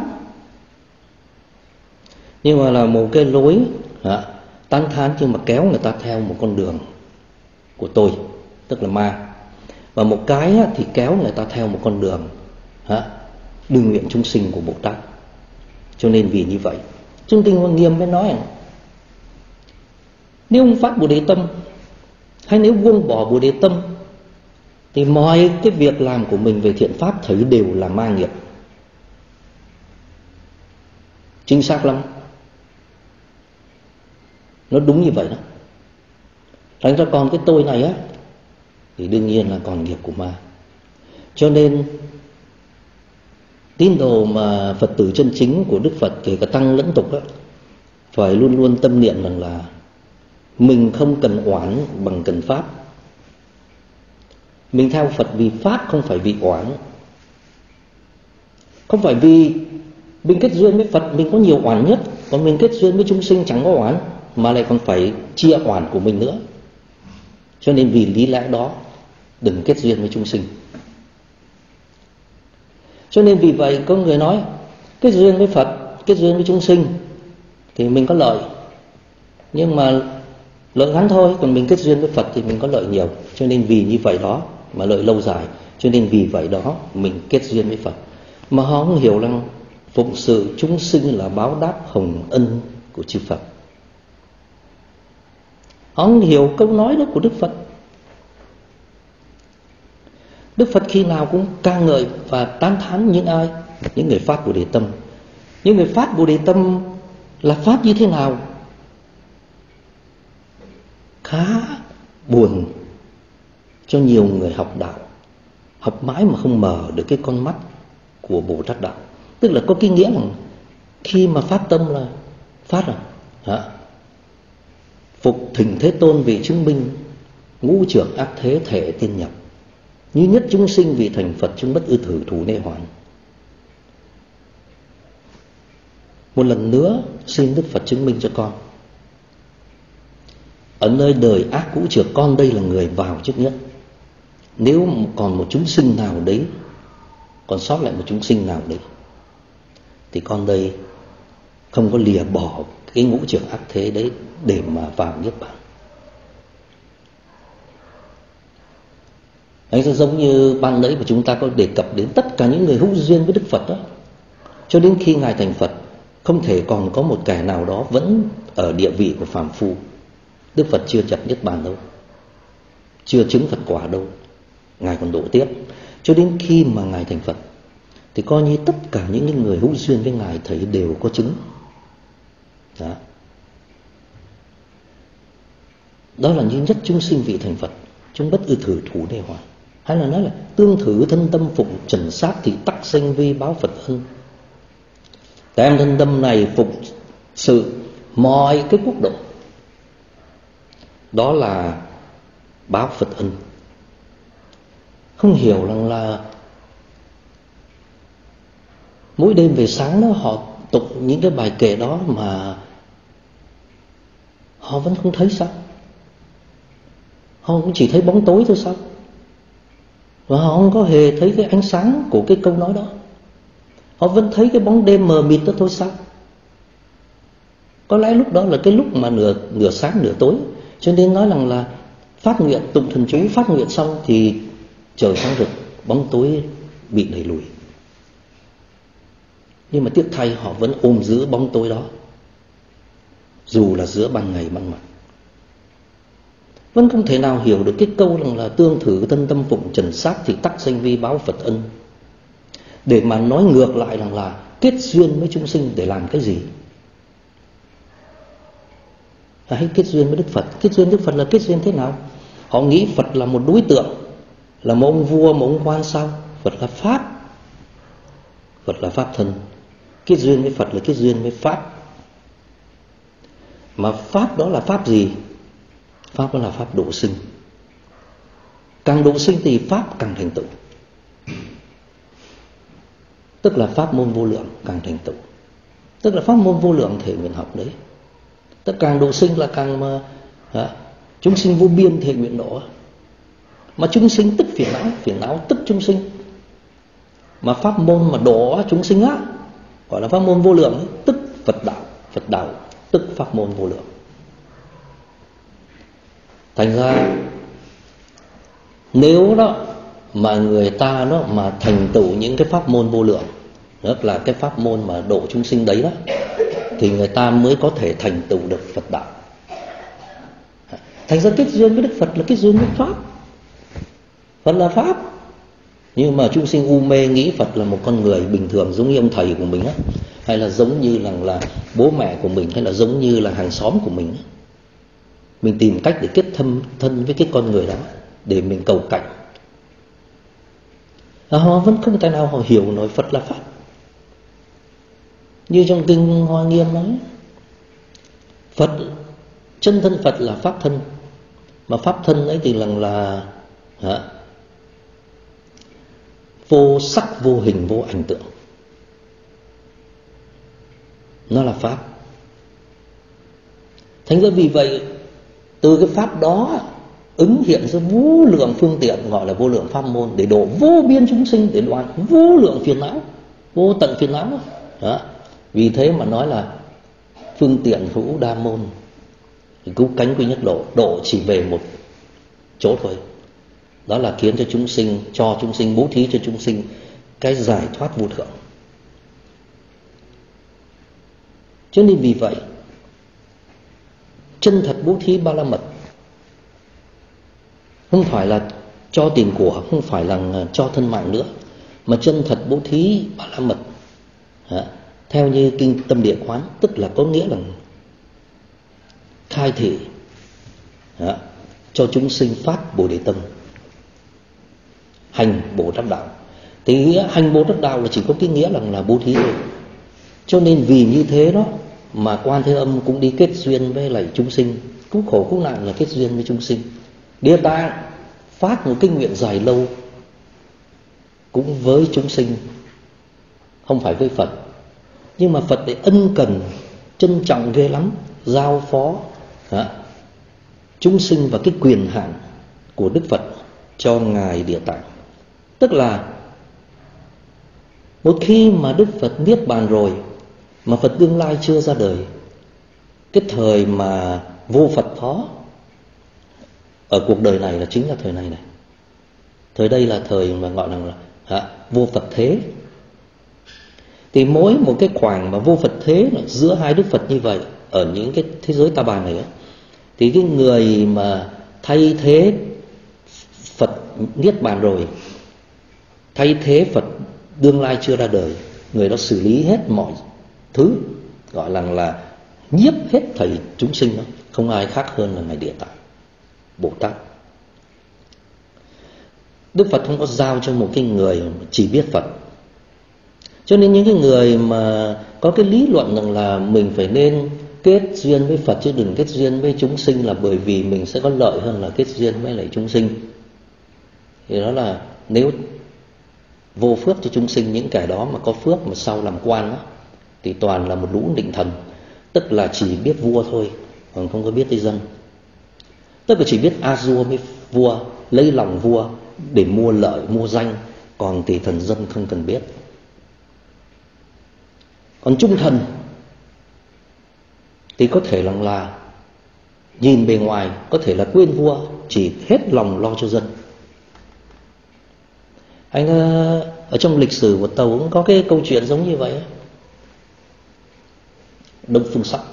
nhưng mà là một cái lối à, tán thán nhưng mà kéo người ta theo một con đường của tôi, tức là ma. Và một cái thì kéo người ta theo một con đường à, đường nguyện chúng sinh của Bồ Tát. Cho nên vì như vậy Trong Kinh Hoa Nghiêm mới nói, nếu không phát Bồ Đề tâm hay nếu buông bỏ Bồ Đề tâm thì mọi cái việc làm của mình về thiện pháp thấy đều là ma nghiệp. Chính xác lắm, nó đúng như vậy đó. Thành ra còn cái tôi này á thì đương nhiên là còn nghiệp của ma. Cho nên tín đồ mà Phật tử chân chính của Đức Phật, kể cả tăng lẫn tục á, phải luôn luôn tâm niệm rằng là mình không cần oán bằng cần pháp. Mình theo Phật vì pháp, không phải vì oán. Không phải vì mình kết duyên với Phật mình có nhiều oán nhất, còn mình kết duyên với chúng sinh chẳng có oán, mà lại còn phải chia oán của mình nữa. Cho nên vì lý lẽ đó đừng kết duyên với chúng sinh. Cho nên vì vậy có người nói kết duyên với Phật, kết duyên với chúng sinh thì mình có lợi, nhưng mà lợi ngắn thôi, còn mình kết duyên với Phật thì mình có lợi nhiều. Cho nên vì như vậy đó mà lợi lâu dài. Cho nên vì vậy đó mình kết duyên với Phật. Mà họ không hiểu rằng phụng sự chúng sinh là báo đáp hồng ân của chư Phật. Họ không hiểu câu nói đó của Đức Phật. Đức Phật khi nào cũng ca ngợi và tán thán những ai? Những người phát Bồ Đề tâm. Những người phát Bồ Đề tâm là phát như thế nào? Khá buồn cho nhiều người học đạo, học mãi mà không mở được cái con mắt của Bồ Tát đạo. Tức là có cái nghĩa là khi mà phát tâm là phát rồi hả? Phục thỉnh Thế Tôn vị chứng minh, ngũ trưởng ác thế thể tiên nhập, như nhất chúng sinh vì thành Phật chúng bất ư thử thủ nê hoàn. Một lần nữa xin Đức Phật chứng minh cho con, ở nơi đời ác cũ trượt, con đây là người vào trước nhất. Nếu còn một chúng sinh nào đấy, còn sót lại một chúng sinh nào đấy, thì con đây không có lìa bỏ cái ngũ trượt ác thế đấy để mà vào Niết Bàn. Đấy, giống như ban nãy mà chúng ta có đề cập đến tất cả những người hữu duyên với Đức Phật đó, cho đến khi Ngài thành Phật, không thể còn có một kẻ nào đó vẫn ở địa vị của phàm phu. Đức Phật chưa nhập Niết Bàn đâu, chưa chứng Phật quả đâu, Ngài còn độ tiếp. Cho đến khi mà Ngài thành Phật thì coi như tất cả những người hữu duyên với Ngài thấy đều có chứng. Đó, đó là như nhất chúng sinh vị thành Phật chúng bất ư thử thủ nê hoàn. Hay là nói là tương thử thân tâm phục trần sát thì tắc sinh vi báo Phật ân. Đem thân tâm này phục sự mọi cái quốc độ, đó là báo Phật ân. Không hiểu rằng là mỗi đêm về sáng đó họ tụng những cái bài kệ đó mà họ vẫn không thấy sao? Họ cũng chỉ thấy bóng tối thôi sao? Và họ không có hề thấy cái ánh sáng của cái câu nói đó. Họ vẫn thấy cái bóng đêm mờ mịt đó thôi sao? Có lẽ lúc đó là cái lúc mà nửa nửa sáng nửa tối, cho nên nói rằng là phát nguyện, tụng thần chú phát nguyện xong thì trời sáng rực, bóng tối bị đẩy lùi. Nhưng mà tiếc thay họ vẫn ôm giữ bóng tối đó, dù là giữa ban ngày ban mặt. Vẫn không thể nào hiểu được cái câu rằng là tương thử thân tâm phụng trần sát thì tắc danh vi báo Phật ân, để mà nói ngược lại rằng là kết duyên với chúng sinh để làm cái gì? Hãy kết duyên với Đức Phật. Kết duyên Đức Phật là kết duyên thế nào? Họ nghĩ Phật là một đối tượng, là một ông vua, một ông quan sao? Phật là Pháp. Phật là Pháp thân. Kết duyên với Phật là kết duyên với Pháp. Mà Pháp đó là Pháp gì? Pháp đó là Pháp độ sinh. Càng độ sinh thì Pháp càng thành tựu. Tức là pháp môn vô lượng càng thành tựu. Tức là pháp môn vô lượng thể nguyện học đấy. Tức càng độ sinh là càng mà à, chúng sinh vô biên thể nguyện độ. Mà chúng sinh tức phiền não, phiền não tức chúng sinh. Mà pháp môn mà độ chúng sinh á, gọi là pháp môn vô lượng ấy, tức Phật đạo. Phật đạo tức pháp môn vô lượng. Thành ra nếu đó mà người ta đó mà thành tựu những cái pháp môn vô lượng, tức là cái pháp môn mà độ chúng sinh đấy đó, thì người ta mới có thể thành tựu được Phật đạo. Thành ra kết duyên với Đức Phật là kết duyên với Pháp. Phật là Pháp. Nhưng mà chúng sinh u mê nghĩ Phật là một con người bình thường, giống như ông thầy của mình á, hay là giống như là, là bố mẹ của mình, hay là giống như là hàng xóm của mình. Mình tìm cách để kết thâm thân với cái con người đó, để mình cầu cạnh. À, họ vẫn không thể nào họ hiểu nổi Phật là Pháp. Như trong kinh Hoa Nghiêm nói, Phật, chân thân Phật là Pháp thân. Mà Pháp thân ấy thì là, là hả, vô sắc, vô hình, vô ảnh tượng. Nó là Pháp. Thành ra vì vậy, từ cái Pháp đó ứng hiện ra vô lượng phương tiện, gọi là vô lượng pháp môn, để độ vô biên chúng sinh, để đoạn vô lượng phiền não, vô tận phiền não đó. Vì thế mà nói là phương tiện hữu đa môn, cứu cánh quy nhất độ. Độ chỉ về một chỗ thôi, đó là khiến cho chúng sinh, cho chúng sinh, bố thí cho chúng sinh cái giải thoát vô thượng. Cho nên vì vậy, chân thật bố thí ba la mật không phải là cho tiền của, không phải là cho thân mạng nữa, mà chân thật bố thí ba la mật à, theo như kinh Tâm Địa Quán, tức là có nghĩa là khai thị à, cho chúng sinh phát Bồ Đề tâm, hành Bồ Tát đạo. Thì hành Bồ Tát đạo là chỉ có cái nghĩa là, là bố thí thôi. Cho nên vì như thế đó mà Quan Thế Âm cũng đi kết duyên với lại chúng sinh, cứu khổ cứu nạn là kết duyên với chúng sinh. Địa Tạng phát một cái nguyện dài lâu cũng với chúng sinh, không phải với Phật. Nhưng mà Phật để ân cần, trân trọng ghê lắm, giao phó à, chúng sinh và cái quyền hạn của Đức Phật cho Ngài Địa Tạng. Tức là một khi mà Đức Phật niết bàn rồi, mà Phật tương lai chưa ra đời, cái thời mà vô Phật phó ở cuộc đời này là chính là thời này này. Thời đây là thời mà gọi là, là à, vô Phật thế. Thì mỗi một cái khoảng mà vô Phật thế giữa hai Đức Phật như vậy, ở những cái thế giới ta bà này ấy, thì cái người mà thay thế Phật niết bàn rồi, thay thế Phật tương lai chưa ra đời, người đó xử lý hết mọi thứ, gọi là là nhiếp hết thầy chúng sinh đó, không ai khác hơn là Ngài Địa Tạng Bồ Tát. Đức Phật không có giao cho một cái người chỉ biết Phật. Cho nên những cái người mà có cái lý luận rằng là mình phải nên kết duyên với Phật chứ đừng kết duyên với chúng sinh, là bởi vì mình sẽ có lợi hơn là kết duyên với lại chúng sinh, thì đó là nếu vô phước cho chúng sinh. Những kẻ đó mà có phước mà sau làm quan đó, thì toàn là một lũ định thần, tức là chỉ biết vua thôi, còn không có biết tới dân. Tức là chỉ biết a dua với vua, lấy lòng vua để mua lợi, mua danh, còn thì thần dân không cần biết. Còn trung thần thì có thể là, là nhìn bề ngoài có thể là quên vua, chỉ hết lòng lo cho dân. Anh ở trong lịch sử của Tàu cũng có cái câu chuyện giống như vậy. Đông Phương Sắc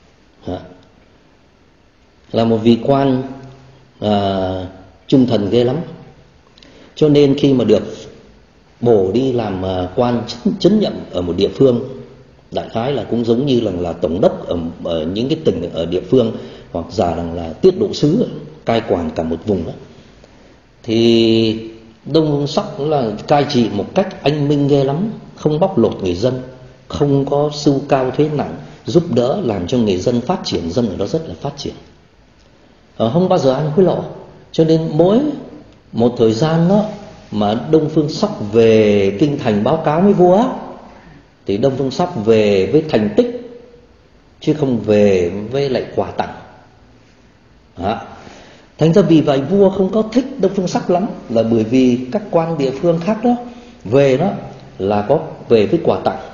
là một vị quan à, trung thần ghê lắm, cho nên khi mà được bổ đi làm à, quan trấn nhậm ở một địa phương, đại khái là cũng giống như là, là tổng đốc ở, ở những cái tỉnh ở địa phương, hoặc giả rằng là tiết độ sứ cai quản cả một vùng đó, thì Đông Phương Sắc cũng là cai trị một cách anh minh ghê lắm, không bóc lột người dân, không có sưu cao thuế nặng, giúp đỡ làm cho người dân phát triển, dân ở đó rất là phát triển, à, không bao giờ ăn hối lộ. Cho nên mỗi một thời gian đó mà Đông Phương Sắc về kinh thành báo cáo với vua, thì Đông Phương Sắc về với thành tích chứ không về với lại quà tặng. Đó. Thành ra vì vậy vua không có thích Đông Phương Sắc lắm, là bởi vì các quan địa phương khác đó về đó là có về với quà tặng.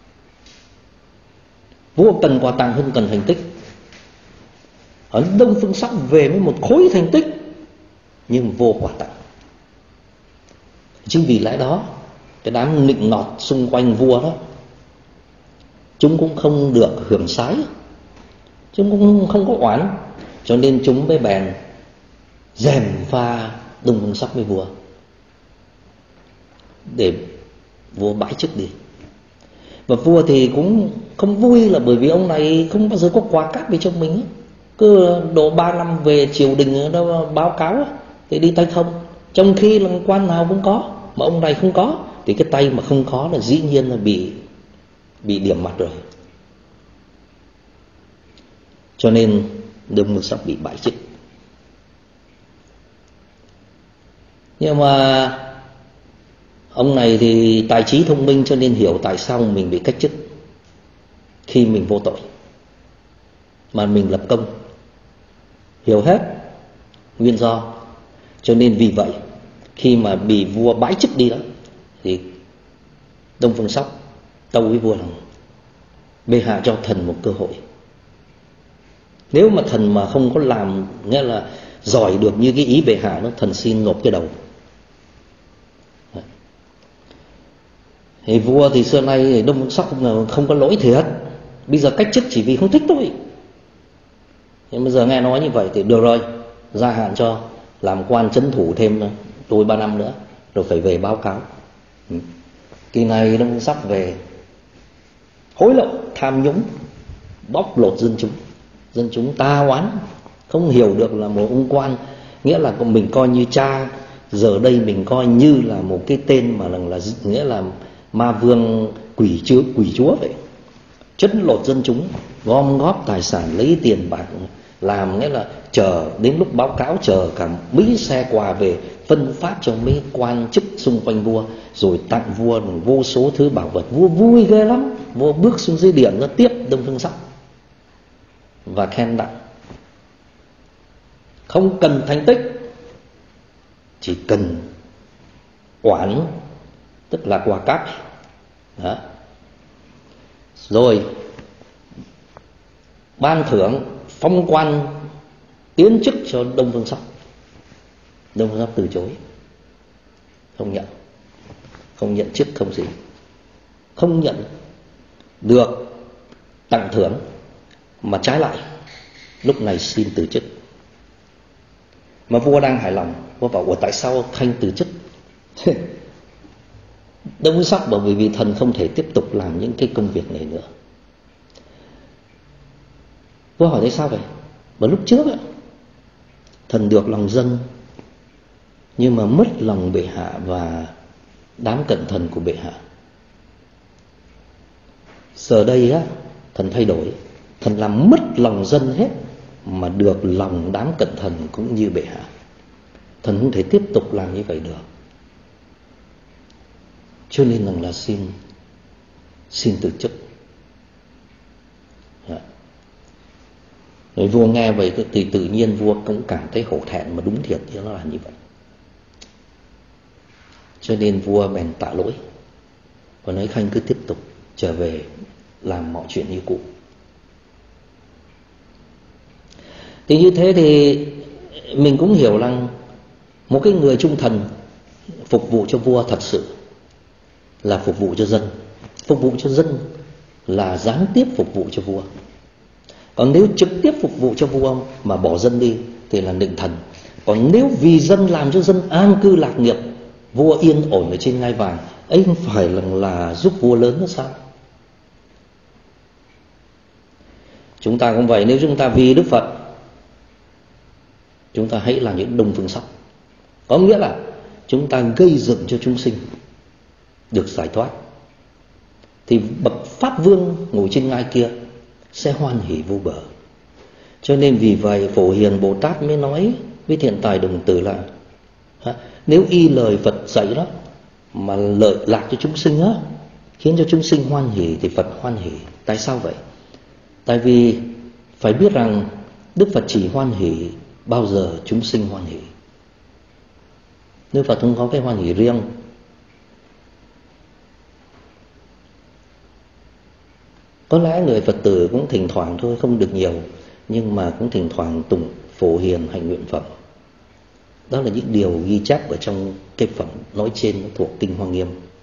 Vua cần quà tặng hơn cần thành tích. Ở Đông Phương Sắc về với một khối thành tích nhưng vô quà tặng. Chính vì lẽ đó cái đám nịnh nọt xung quanh vua đó, chúng cũng không được hưởng sái, chúng cũng không có oán, cho nên chúng mới bèn gièm pha Đông Phương Sắc với vua để vua bãi chức đi. Và vua thì cũng không vui, là bởi vì ông này không bao giờ có quà cáp về cho mình, cứ độ ba năm về triều đình đâu báo cáo thì đi tay không, trong khi là quan nào cũng có mà ông này không có, thì cái tay mà không có là dĩ nhiên là bị bị điểm mặt rồi. Cho nên Đông Phương Sắc bị bãi chức. Nhưng mà ông này thì tài trí thông minh, cho nên hiểu tại sao mình bị cách chức khi mình vô tội mà mình lập công, hiểu hết nguyên do. Cho nên vì vậy khi mà bị vua bãi chức đi đó, thì Đông Phương Sắc tâu với vua rằng bệ hạ cho thần một cơ hội, nếu mà thần mà không có làm nghĩa là giỏi được như cái ý bệ hạ đó, thần xin nộp cái đầu. Thì vua thì xưa nay thì Đông Phương Sắc không, không có lỗi thiệt, bây giờ cách chức chỉ vì không thích thôi. Nhưng bây giờ nghe nói như vậy thì được rồi, gia hạn cho làm quan trấn thủ thêm đôi ba năm nữa, rồi phải về báo cáo. Kỳ này Đông Phương Sắc về hối lộ, tham nhũng, bóc lột dân chúng, dân chúng ta oán, không hiểu được là một ông quan, nghĩa là mình coi như cha, giờ đây mình coi như là một cái tên mà là, là nghĩa là ma vương quỷ chúa, quỷ chúa vậy, trấn lột dân chúng, gom góp tài sản, lấy tiền bạc, làm nghĩa là chờ đến lúc báo cáo, chờ cả mấy xe quà về phân phát cho mấy quan chức xung quanh vua, rồi tặng vua vô số thứ bảo vật. Vua vui ghê lắm, vua bước xuống dưới điện nó tiếp Đông Phương Sắc và khen tặng, không cần thành tích, chỉ cần oán, tức là quà cáp đó. Rồi ban thưởng phong quan tiến chức cho Đông Phương Sắc. Đông Phương Sắc từ chối, không nhận, không nhận chức, không gì, không nhận được tặng thưởng, mà trái lại lúc này xin từ chức. Mà vua đang hài lòng, vua bảo: ủa tại sao Khanh từ chức? Đông Phương Sắc bảo: vì thần không thể tiếp tục làm những cái công việc này nữa. Vua hỏi: tại sao vậy? Bởi lúc trước ấy, thần được lòng dân, nhưng mà mất lòng bệ hạ và đám cận thần của bệ hạ. Giờ đây á, thần thay đổi, thần làm mất lòng dân hết, mà được lòng đám cận thần cũng như bệ hạ. Thần không thể tiếp tục làm như vậy được, cho nên rằng là xin xin từ chức. Rồi vua nghe vậy thì tự nhiên vua cũng cảm thấy hổ thẹn, mà đúng thiệt thì nó là như vậy. Cho nên vua bèn tạ lỗi và nói Khanh cứ tiếp tục trở về làm mọi chuyện như cũ. Thì như thế thì mình cũng hiểu rằng một cái người trung thần phục vụ cho vua thật sự là phục vụ cho dân. Phục vụ cho dân là gián tiếp phục vụ cho vua. Còn nếu trực tiếp phục vụ cho vua mà bỏ dân đi thì là nịnh thần. Còn nếu vì dân làm cho dân an cư lạc nghiệp, vua yên ổn ở trên ngai vàng, ấy không phải là, là giúp vua lớn nữa sao? Chúng ta cũng vậy, nếu chúng ta vì Đức Phật, chúng ta hãy là những đông phương sóc. Có nghĩa là chúng ta gây dựng cho chúng sinh được giải thoát, thì bậc Pháp Vương ngồi trên ngai kia sẽ hoan hỷ vô bờ. Cho nên vì vậy Phổ Hiền Bồ Tát mới nói với Thiện Tài Đồng Tử là nếu y lời Phật dạy đó mà lợi lạc cho chúng sinh á, khiến cho chúng sinh hoan hỷ, thì Phật hoan hỷ. Tại sao vậy? Tại vì phải biết rằng Đức Phật chỉ hoan hỷ bao giờ chúng sinh hoan hỷ. Đức Phật không có cái hoan hỷ riêng. Có lẽ người Phật tử cũng thỉnh thoảng thôi, không được nhiều, nhưng mà cũng thỉnh thoảng tụng Phổ Hiền Hạnh Nguyện Phẩm. Đó là những điều ghi chép ở trong cái phẩm nói trên, nó thuộc Kinh Hoa Nghiêm.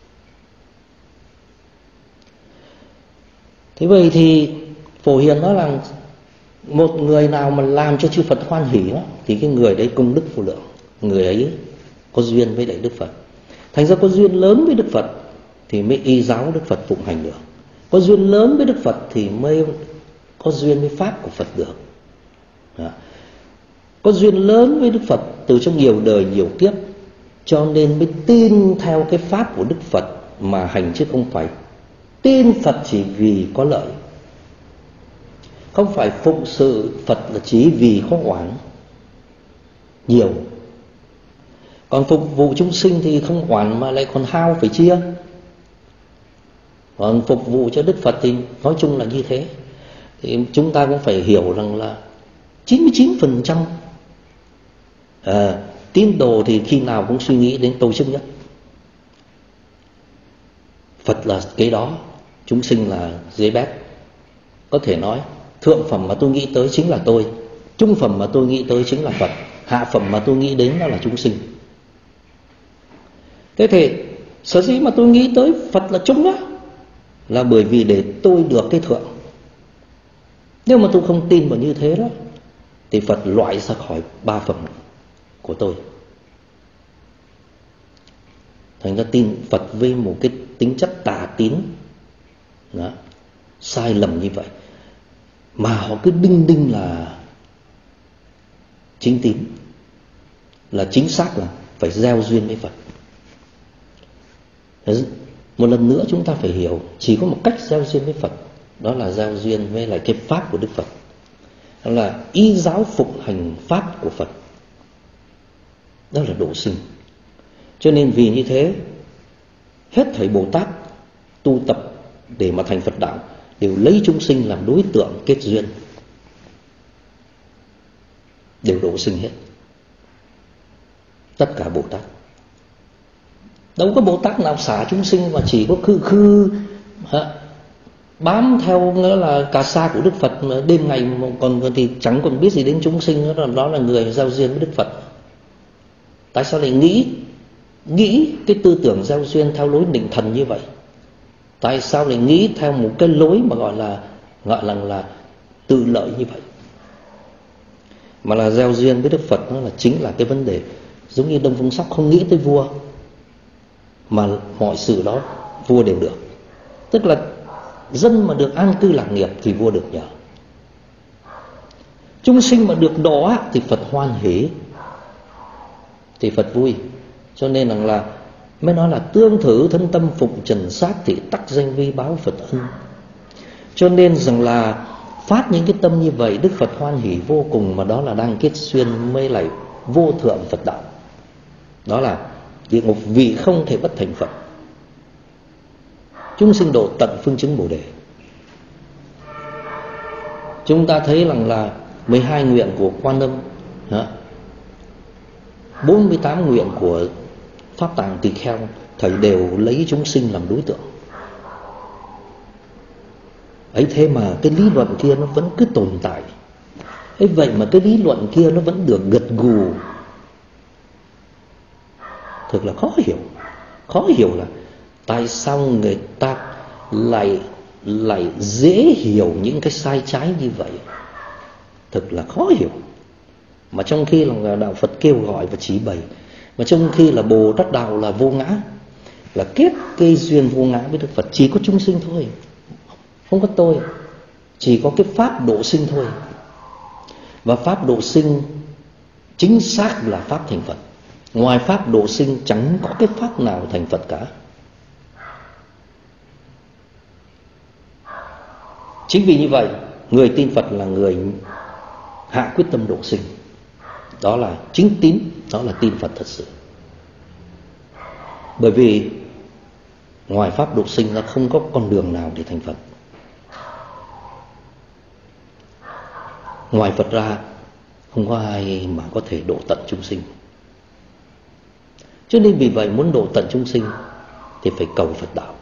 Thế vậy thì Phổ Hiền nói rằng một người nào mà làm cho chư Phật hoan hỷ đó, thì cái người đấy công đức vô lượng, người ấy có duyên với lại Đức Phật. Thành ra có duyên lớn với Đức Phật thì mới y giáo Đức Phật phụng hành được. Có duyên lớn với Đức Phật thì mới có duyên với Pháp của Phật được. Đó. Có duyên lớn với Đức Phật từ trong nhiều đời nhiều kiếp, cho nên mới tin theo cái Pháp của Đức Phật mà hành, chứ không phải tin Phật chỉ vì có lợi. Không phải phụng sự Phật là chỉ vì có oán nhiều. Còn phục vụ chúng sinh thì không oán mà lại còn hao phải chia. Còn phục vụ cho Đức Phật thì nói chung là như thế. Thì chúng ta cũng phải hiểu rằng là chín mươi chín phần trăm à, tín đồ thì khi nào cũng suy nghĩ đến tôi trước nhất. Phật là cái đó, chúng sinh là dưới bét. Có thể nói thượng phẩm mà tôi nghĩ tới chính là tôi, trung phẩm mà tôi nghĩ tới chính là Phật, hạ phẩm mà tôi nghĩ đến đó là chúng sinh. Thế thì sở dĩ mà tôi nghĩ tới Phật là trung đó là bởi vì để tôi được cái thượng. Nếu mà tôi không tin vào như thế đó thì Phật loại ra khỏi ba phẩm của tôi. Thành ra tin Phật với một cái tính chất tà tín đó, sai lầm như vậy, mà họ cứ đinh đinh là chính tín, là chính xác là phải gieo duyên với Phật. Một lần nữa chúng ta phải hiểu chỉ có một cách gieo duyên với Phật, đó là gieo duyên với lại cái Pháp của Đức Phật, đó là y giáo phụng hành Pháp của Phật. Đó là độ sinh. Cho nên vì như thế, hết thảy Bồ Tát tu tập để mà thành Phật đạo đều lấy chúng sinh làm đối tượng kết duyên, đều độ sinh hết. Tất cả Bồ Tát, đâu có Bồ Tát nào xả chúng sinh mà chỉ có khư khư hả, bám theo nữa là cà sa của Đức Phật đêm ngày, còn thì chẳng còn biết gì đến chúng sinh nữa. Là đó là người giao duyên với Đức Phật. Tại sao lại nghĩ nghĩ cái tư tưởng giao duyên theo lối định thần như vậy? Tại sao lại nghĩ theo một cái lối mà gọi là gọi là là tự lợi như vậy? Mà là giao duyên với Đức Phật, nó là chính là cái vấn đề. Giống như Đông Phương Sóc không nghĩ tới vua, mà mọi sự đó vua đều được. Tức là dân mà được an cư lạc nghiệp thì vua được nhờ, chúng sinh mà được độ thì Phật hoan hỷ, thì Phật vui. Cho nên rằng là mới nói là tương thử thân tâm phụng trần sát, thì tắc danh vi báo Phật ân. Cho nên rằng là phát những cái tâm như vậy, Đức Phật hoan hỷ vô cùng, mà đó là đang kết duyên mới lại vô thượng Phật đạo. Đó là địa ngục vị không thể bất thành Phật, chúng sinh độ tận phương chứng Bồ Đề. Chúng ta thấy rằng là mười hai nguyện của Quan Âm, bốn mươi tám nguyện của Pháp Tạng Tỳ Kheo, thầy đều lấy chúng sinh làm đối tượng. Ấy thế mà cái lý luận kia nó vẫn cứ tồn tại. Ấy vậy mà cái lý luận kia nó vẫn được gật gù. Thật là khó hiểu. Khó hiểu là tại sao người ta lại lại dễ hiểu những cái sai trái như vậy. Thật là khó hiểu. Mà trong khi là đạo Phật kêu gọi và chỉ bày, mà trong khi là Bồ Tát Đạo là vô ngã, là kết cây duyên vô ngã với Đức Phật, chỉ có chúng sinh thôi, không có tôi, chỉ có cái pháp độ sinh thôi. Và pháp độ sinh chính xác là pháp thành Phật. Ngoài pháp độ sinh chẳng có cái pháp nào thành Phật cả. Chính vì như vậy, người tin Phật là người hạ quyết tâm độ sinh. Đó là chính tín, đó là tin Phật thật sự. Bởi vì ngoài pháp độ sinh ra không có con đường nào để thành Phật. Ngoài Phật ra không có ai mà có thể độ tận chúng sinh. Cho nên vì vậy muốn độ tận chúng sinh thì phải cầu Phật đạo.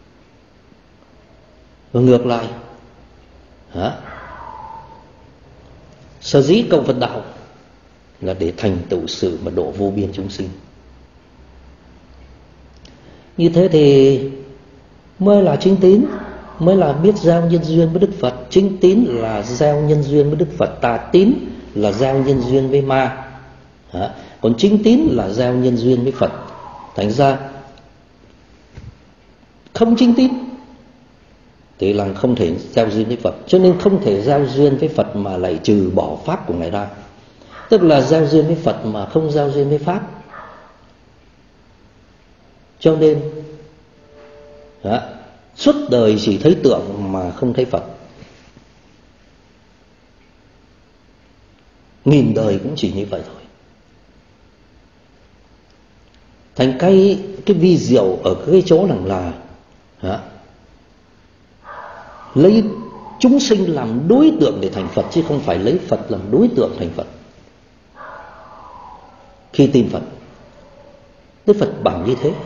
Và ngược lại, hả? Sở dĩ cầu Phật đạo là để thành tựu sự mà độ vô biên chúng sinh. Như thế thì mới là chính tín, mới là biết giao nhân duyên với Đức Phật. Chính tín là giao nhân duyên với Đức Phật, tà tín là giao nhân duyên với ma. Hả? Còn chính tín là giao nhân duyên với Phật. Thành ra không chính tín thì là không thể giao duyên với Phật. Cho nên không thể giao duyên với Phật mà lại trừ bỏ pháp của Ngài ra. Tức là giao duyên với Phật mà không giao duyên với pháp. Cho nên đó, suốt đời chỉ thấy tượng mà không thấy Phật. Nghìn đời cũng chỉ như vậy thôi. Thành cái cái vi diệu ở cái chỗ rằng là đó, lấy chúng sinh làm đối tượng để thành Phật, chứ không phải lấy Phật làm đối tượng thành Phật. Khi tin Phật, Đức Phật bảo như thế.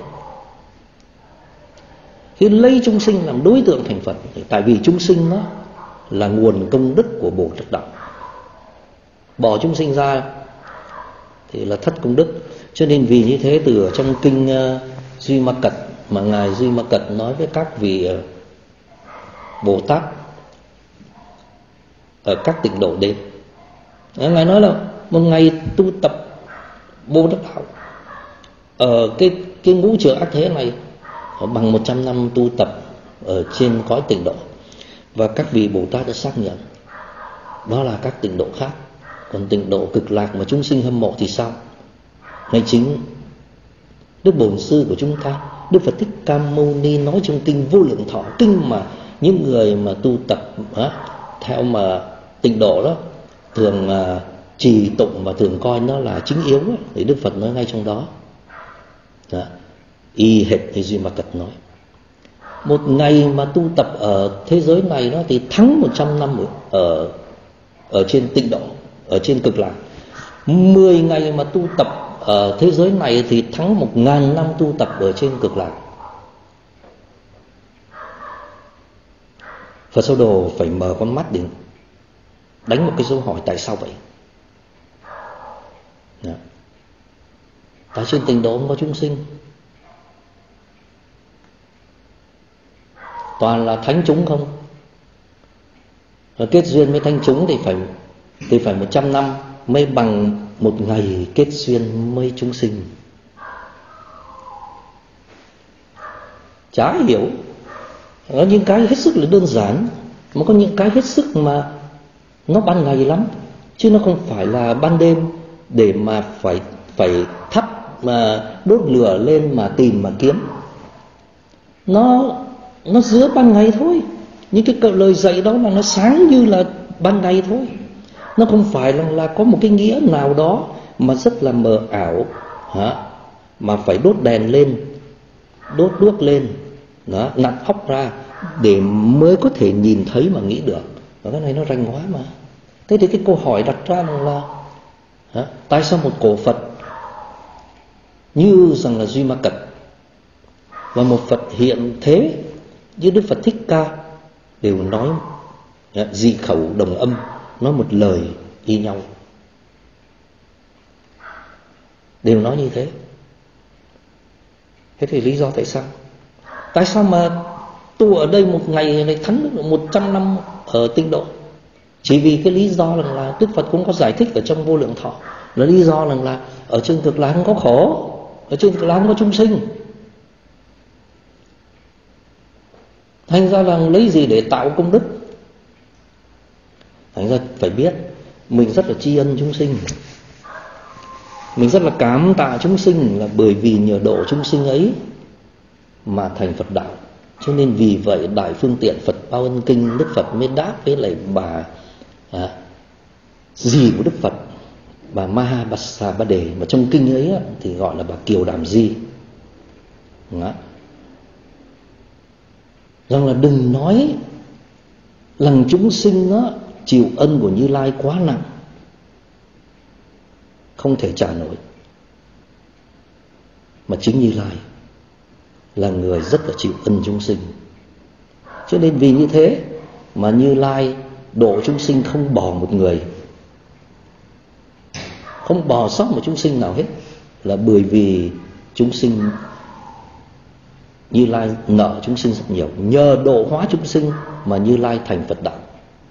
Khi lấy chúng sinh làm đối tượng thành Phật, tại vì chúng sinh nó là nguồn công đức của Bồ Tát Đạo. Bỏ chúng sinh ra thì là thất công đức. Cho nên vì như thế, từ trong kinh uh, Duy Ma Cật mà Ngài Duy Ma Cật nói với các vị uh, Bồ Tát ở các tịnh độ đến, Ngài nói là một ngày tu tập Bồ Tát Đạo ở cái, cái ngũ trường ác thế này bằng một trăm năm tu tập ở trên cõi tịnh độ. Và các vị Bồ Tát đã xác nhận đó là các tịnh độ khác. Còn tịnh độ cực lạc mà chúng sinh hâm mộ thì sao? Ngay chính Đức Bổn Sư của chúng ta, Đức Phật Thích Ca Mâu Ni nói trong kinh Vô Lượng Thọ, kinh mà những người mà tu tập á, theo mà tịnh độ đó thường à, trì tụng và thường coi nó là chính yếu ấy, thì Đức Phật nói ngay trong đó. Đó. Y hệt như Duy Ma Cật nói, một ngày mà tu tập ở thế giới này đó thì thắng một trăm năm ở ở trên tịnh độ, ở trên cực lạc. Mười ngày mà tu tập ở thế giới này thì thắng một ngàn năm tu tập ở trên cực lạc. Phật Giáo Đồ phải mở con mắt để đánh một cái dấu hỏi tại sao vậy. Đó. Tại trên tịnh độ không có chúng sinh, toàn là thánh chúng không. Và kết duyên với thánh chúng thì phải thì phải một trăm năm mới bằng một ngày kết duyên với chúng sinh. Chả hiểu. Có những cái hết sức là đơn giản, mà có những cái hết sức mà nó ban ngày lắm, chứ nó không phải là ban đêm để mà phải phải thắp mà đốt lửa lên mà tìm mà kiếm. Nó nó giữa ban ngày thôi. Những cái lời dạy đó là nó sáng như là ban ngày thôi. Nó không phải là, là có một cái nghĩa nào đó mà rất là mờ ảo hả? Mà phải đốt đèn lên, đốt đuốc lên đó, nặn óc ra để mới có thể nhìn thấy mà nghĩ được. Và cái này nó rành quá mà. Thế thì cái câu hỏi đặt ra là hả? Tại sao một cổ Phật như rằng là Duy Ma Cật và một Phật hiện thế như Đức Phật Thích Ca đều nói dị khẩu đồng âm, nói một lời y nhau, đều nói như thế. Thế thì lý do tại sao? Tại sao mà tu ở đây một ngày lại thắng được một trăm năm ở Tịnh Độ? Chỉ vì cái lý do là, là Đức Phật cũng có giải thích ở trong Vô Lượng Thọ, là lý do là, là ở trên Cực Lạc không có khổ, ở trên Cực Lạc không có chúng sinh. Thành ra là lấy gì để tạo công đức? Thành ra phải biết mình rất là tri ân chúng sinh, mình rất là cảm tạ chúng sinh, là bởi vì nhờ độ chúng sinh ấy mà thành Phật đạo. Cho nên vì vậy Đại Phương Tiện Phật Báo Ân Kinh, Đức Phật mới đáp với lại bà à, dì của Đức Phật, bà Maha Bassa Ba Đề, mà trong kinh ấy thì gọi là bà Kiều Đàm Di. Đó. Rằng là đừng nói rằng chúng sinh đó, chịu ân của Như Lai quá nặng, không thể trả nổi. Mà chính Như Lai là người rất là chịu ân chúng sinh. Cho nên vì như thế mà Như Lai độ chúng sinh không bỏ một người, không bỏ sót một chúng sinh nào hết, là bởi vì chúng sinh, Như Lai nợ chúng sinh rất nhiều. Nhờ độ hóa chúng sinh mà Như Lai thành Phật đạo.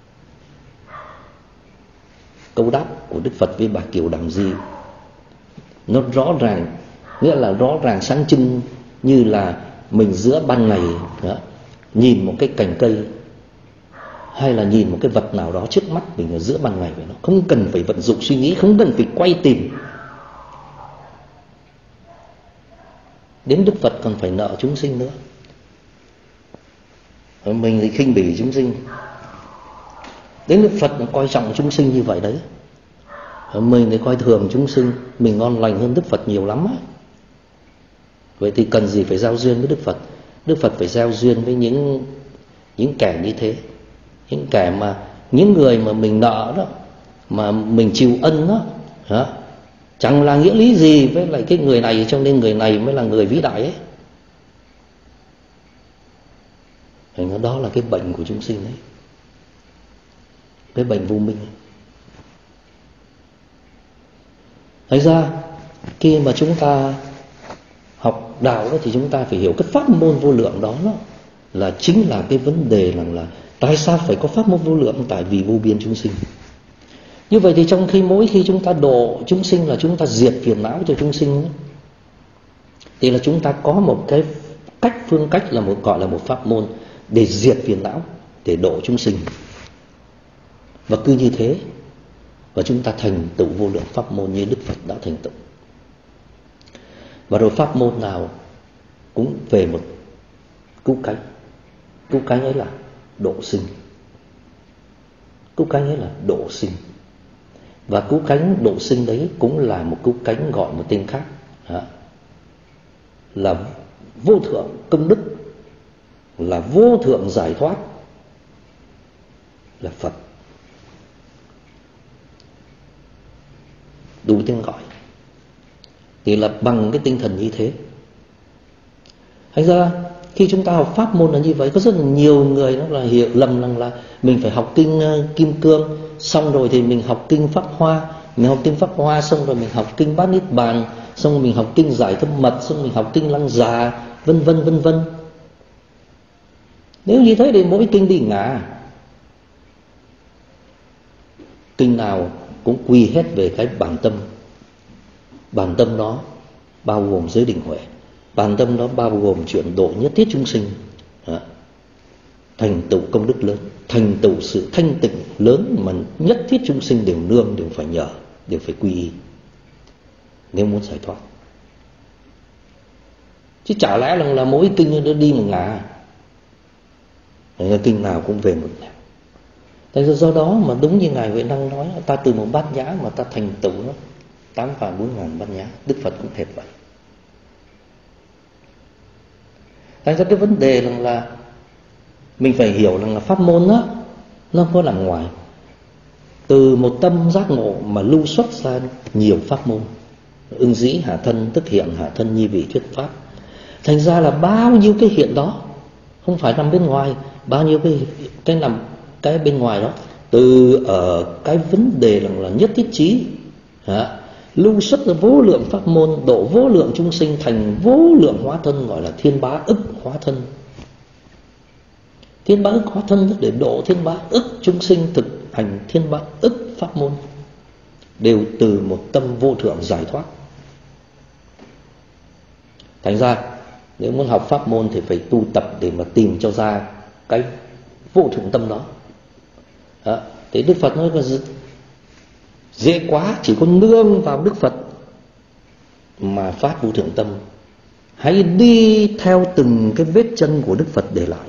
Câu đáp của Đức Phật với bà Kiều Đàm Di nó rõ ràng, nghĩa là rõ ràng sáng trưng, như là mình giữa ban ngày đó, nhìn một cái cành cây hay là nhìn một cái vật nào đó trước mắt mình ở giữa ban ngày vậy, nó không cần phải vận dụng suy nghĩ, không cần phải quay tìm. Đến Đức Phật còn phải nợ chúng sinh nữa. Mình thì khinh bỉ chúng sinh, đến Đức Phật coi trọng chúng sinh như vậy đấy. Mình thì coi thường chúng sinh, mình ngon lành hơn Đức Phật nhiều lắm á. Vậy thì cần gì phải giao duyên với Đức Phật? Đức Phật phải giao duyên với những những kẻ như thế, những kẻ mà những người mà mình nợ đó, mà mình chịu ân đó, hả? Chẳng là nghĩa lý gì với lại cái người này, cho nên người này mới là người vĩ đại ấy. Thành đó là cái bệnh của chúng sinh đấy, cái bệnh vô minh ấy. Thành ra khi mà chúng ta học đạo đó, thì chúng ta phải hiểu cái pháp môn vô lượng đó, đó là chính là cái vấn đề rằng là, là tại sao phải có pháp môn vô lượng? Tại vì vô biên chúng sinh. Như vậy thì trong khi mỗi khi chúng ta độ chúng sinh là chúng ta diệt phiền não cho chúng sinh ấy, thì là chúng ta có một cái cách, phương cách là một gọi là một pháp môn để diệt phiền não, để độ chúng sinh. Và cứ như thế và chúng ta thành tựu vô lượng pháp môn như Đức Phật đã thành tựu. Và rồi pháp môn nào cũng về một cứu cánh. Cứu cánh ấy là độ sinh. Cứu cánh ấy là độ sinh. Và cứu cánh độ sinh đấy cũng là một cứu cánh gọi một tên khác, là vô thượng công đức, là vô thượng giải thoát, là Phật. Đủ tiếng gọi. Thì là bằng cái tinh thần như thế. Thành ra khi chúng ta học pháp môn là như vậy, có rất là nhiều người nó là hiểu lầm rằng là mình phải học kinh uh, Kim Cương, xong rồi thì mình học kinh Pháp Hoa, mình học kinh Pháp Hoa xong rồi mình học kinh Bát Niết Bàn, xong rồi mình học kinh Giải Thâm Mật, xong rồi mình học kinh Lăng Già, vân vân vân vân. Nếu như thế thì mỗi kinh đi ngả. Kinh nào cũng quy hết về cái bản tâm. Bản tâm đó bao gồm giới định huệ. Bản tâm đó bao gồm chuyện độ nhất thiết chúng sinh, đó. Thành tựu công đức lớn, thành tựu sự thanh tịnh lớn mà nhất thiết chúng sinh đều nương, đều phải nhờ, đều phải quy y nếu muốn giải thoát. Chứ chả lẽ là, là mỗi kinh nó đi một ngả. Kinh nào cũng về một ngả. Tại do đó mà đúng như Ngài Huệ Năng nói, ta từ một bát nhã mà ta thành tựu nó tám vạn bốn ngàn bát nhã. Đức Phật cũng hệt vậy. Thành ra cái vấn đề là, là mình phải hiểu rằng là pháp môn đó, nó không có nằm ngoài. từ một tâm giác ngộ mà lưu xuất ra nhiều pháp môn. Ưng dĩ hạ thân, tức hiện hạ thân, nhi vị thuyết pháp. Thành ra là bao nhiêu cái hiện đó không phải nằm bên ngoài, bao nhiêu cái cái nằm cái bên ngoài đó, từ ở cái vấn đề là, là nhất thiết trí, hả? Lưu xuất ra vô lượng pháp môn, độ vô lượng chúng sinh thành vô lượng hóa thân, gọi là thiên bá ức hóa thân. Thiên bá ức hóa thân để độ thiên bá ức chúng sinh thực hành thiên bá ức pháp môn, đều từ một tâm vô thượng giải thoát. Thành ra nếu muốn học pháp môn thì phải tu tập để mà tìm cho ra cái vô thượng tâm đó. Đó. Thế Đức Phật nói là dễ quá, chỉ có nương vào Đức Phật mà phát vô thượng tâm. Hãy đi theo từng cái vết chân của Đức Phật để lại.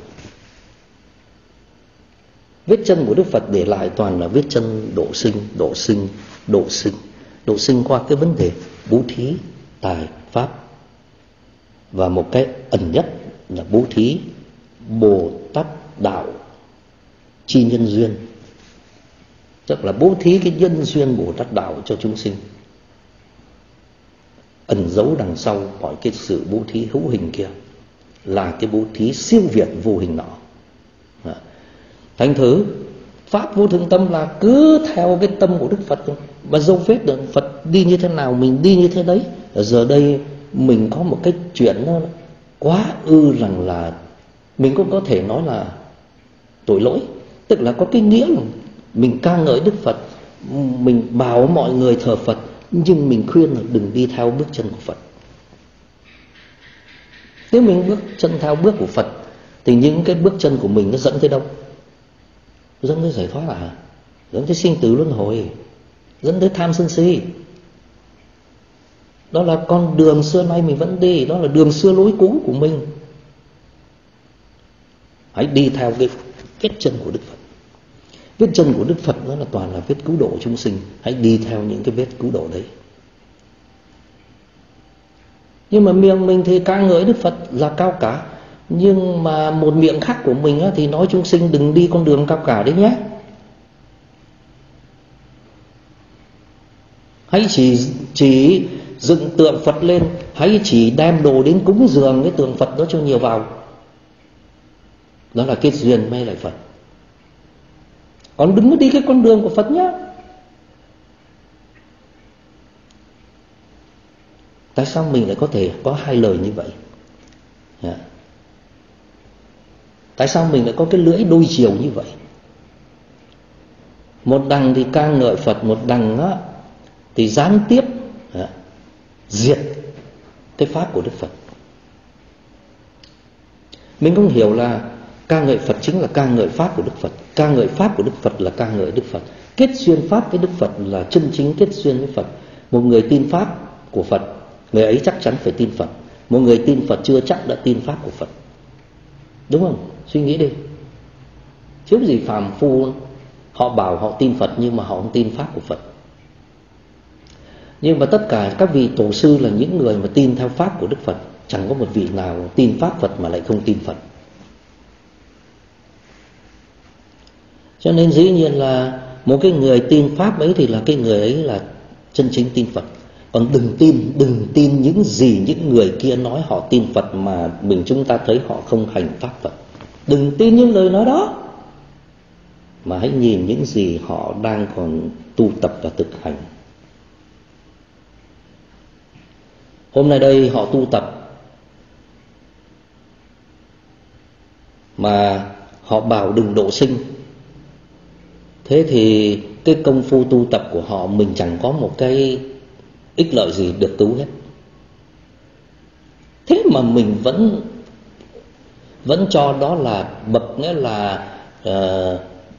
Vết chân của Đức Phật để lại toàn là vết chân độ sinh, độ sinh, độ sinh. Độ sinh qua cái vấn đề bố thí, tài, pháp. Và một cái ẩn nhất là bố thí Bồ Tát đạo chi nhân duyên, tức là bố thí cái nhân duyên Bồ Tát đạo cho chúng sinh. Ẩn giấu đằng sau mọi cái sự bố thí hữu hình kia là cái bố thí siêu việt vô hình nọ. Thành thử pháp vô thượng tâm là cứ theo cái tâm của Đức Phật, và dấu vết được Phật đi như thế nào mình đi như thế đấy. Ở giờ đây mình có một cái chuyện nó quá ư rằng là mình cũng có thể nói là tội lỗi. Tức là có cái nghĩa là mình ca ngợi Đức Phật, mình bảo mọi người thờ Phật, nhưng mình khuyên là đừng đi theo bước chân của Phật. Nếu mình bước chân theo bước của Phật thì những cái bước chân của mình nó dẫn tới đâu? Dẫn tới giải thoát à? Dẫn tới sinh tử luân hồi, dẫn tới tham sân si. Đó là con đường xưa nay mình vẫn đi, đó là đường xưa lối cũ của mình. Hãy đi theo cái vết chân của Đức Phật. Vết chân của Đức Phật đó là toàn là vết cứu độ chúng sinh. Hãy đi theo những cái vết cứu độ đấy. Nhưng mà miệng mình thì ca ngợi Đức Phật là cao cả, nhưng mà một miệng khác của mình á, thì nói chúng sinh đừng đi con đường cao cả đấy nhé. Hãy chỉ chỉ dựng tượng Phật lên, hãy chỉ đem đồ đến cúng dường cái tượng Phật đó cho nhiều vào. Đó là kết duyên mới lại Phật. Còn đừng có đi cái con đường của Phật nhé. Tại sao mình lại có thể có hai lời như vậy? Yeah. Tại sao mình lại có cái lưỡi đôi chiều như vậy? Một đằng thì ca ngợi Phật, một đằng á, thì gián tiếp yeah, diệt cái pháp của Đức Phật. Mình không hiểu là ca ngợi Phật chính là ca ngợi pháp của Đức Phật, ca ngợi pháp của Đức Phật là ca ngợi Đức Phật, kết duyên pháp với Đức Phật là chân chính kết duyên với Phật. Một người tin pháp của Phật, người ấy chắc chắn phải tin Phật. Một người tin Phật chưa chắc đã tin pháp của Phật. Đúng không? Suy nghĩ đi. Chứ gì phàm phu họ bảo họ tin Phật nhưng mà họ không tin pháp của Phật. Nhưng mà tất cả các vị tổ sư là những người mà tin theo pháp của Đức Phật. Chẳng có một vị nào tin pháp Phật mà lại không tin Phật. Cho nên dĩ nhiên là một cái người tin pháp ấy thì là cái người ấy là chân chính tin Phật. Còn đừng tin, đừng tin những gì những người kia nói họ tin Phật mà mình chúng ta thấy họ không hành pháp Phật. Đừng tin những lời nói đó, mà hãy nhìn những gì họ đang còn tu tập và thực hành. Hôm nay đây họ tu tập mà họ bảo đừng độ sinh. Thế thì cái công phu tu tập của họ mình chẳng có một cái ích lợi gì được cứu hết. Thế mà mình vẫn vẫn cho đó là bậc, nghĩa là uh,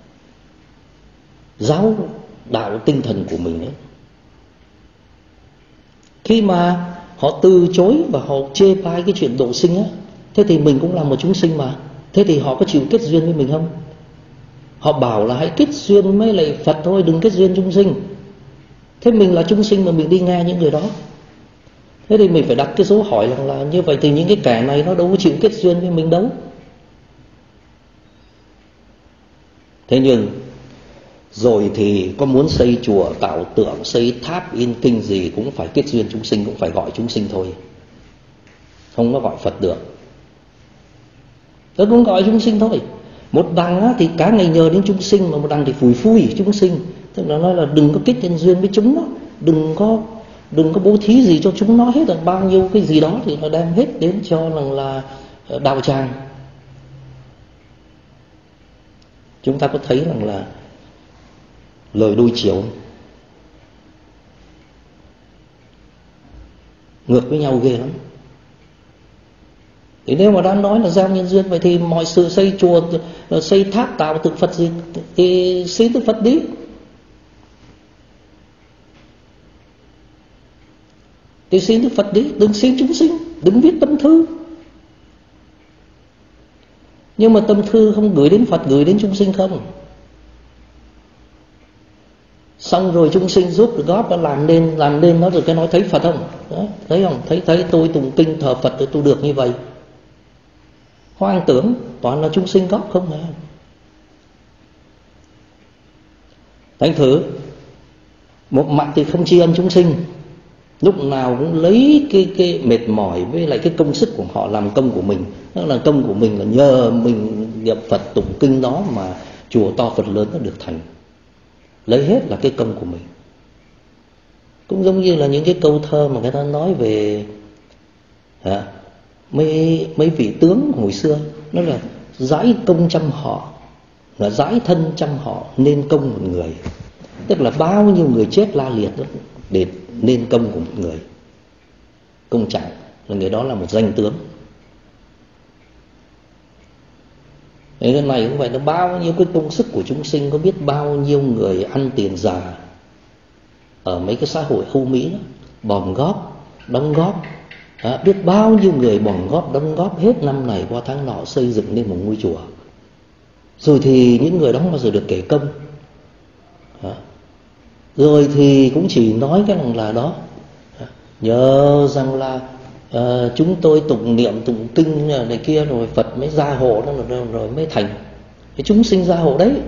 giáo đạo tinh thần của mình ấy. Khi mà họ từ chối và họ chê bai cái chuyện độ sinh á, thế thì mình cũng là một chúng sinh mà. Thế thì họ có chịu kết duyên với mình không? Họ bảo là hãy kết duyên mới lại Phật thôi, đừng kết duyên chúng sinh. Thế mình là chúng sinh mà mình đi nghe những người đó. Thế thì mình phải đặt cái dấu hỏi rằng là như vậy thì những cái kẻ này nó đâu có chịu kết duyên với mình đâu. Thế nhưng Rồi thì có muốn xây chùa, tạo tượng, xây tháp, in kinh gì cũng phải kết duyên chúng sinh, cũng phải gọi chúng sinh thôi, không có gọi Phật được. Tôi cũng gọi chúng sinh thôi. Một đằng thì cả ngày nhờ đến chúng sinh, mà một đằng thì phủi phui chúng sinh. Tức là nói là đừng có kết nhân duyên với chúng nó, đừng có đừng có bố thí gì cho chúng nó hết, là bao nhiêu cái gì đó thì nó đem hết đến cho rằng là đạo tràng. Chúng ta có thấy rằng là lời đôi chiều, ngược với nhau ghê lắm. Thì nếu mà đã nói là gieo nhân duyên, vậy thì mọi sự xây chùa, xây tháp, tạo tượng Phật gì thì xin tượng Phật đi. Thì xin Đức Phật đi, đừng xin chúng sinh, đừng viết tâm thư. Nhưng mà tâm thư không gửi đến Phật, gửi đến chúng sinh không. Xong rồi chúng sinh giúp được góp, nó làm nên, làm nên nó rồi cái nói thấy Phật không? Đó, thấy không? Thấy thấy tôi tụng kinh thờ Phật thì tôi được như vậy. Hoang tưởng, toàn là chúng sinh góp không hả? Thành thử một mặt thì không tri ân chúng sinh, lúc nào cũng lấy cái, cái mệt mỏi với lại cái công sức của họ làm công của mình. Đó là công của mình là nhờ mình niệm Phật tụng kinh đó mà chùa to Phật lớn nó được thành. Lấy hết là cái công của mình. Cũng giống như là những cái câu thơ mà người ta nói về hả, mấy, mấy vị tướng hồi xưa. Nó là giải công trăm họ, là giải thân trăm họ nên công một người. Tức là bao nhiêu người chết la liệt đó để nên công của một người. Công trạng là người đó là một danh tướng. Cái này cũng vậy, nó bao nhiêu cái công sức của chúng sinh, có biết bao nhiêu người ăn tiền giả ở mấy cái xã hội Âu Mỹ đó, bòn góp, đóng góp. À, biết bao nhiêu người bòn góp, đóng góp hết năm này qua tháng nọ xây dựng nên một ngôi chùa. Rồi thì những người đó không bao giờ được kể công. À, rồi thì cũng chỉ nói cái rằng là đó, nhờ rằng là uh, chúng tôi tụng niệm tụng kinh này kia rồi Phật mới gia hộ nó rồi, rồi mới thành. Cái chúng sinh gia hộ đấy.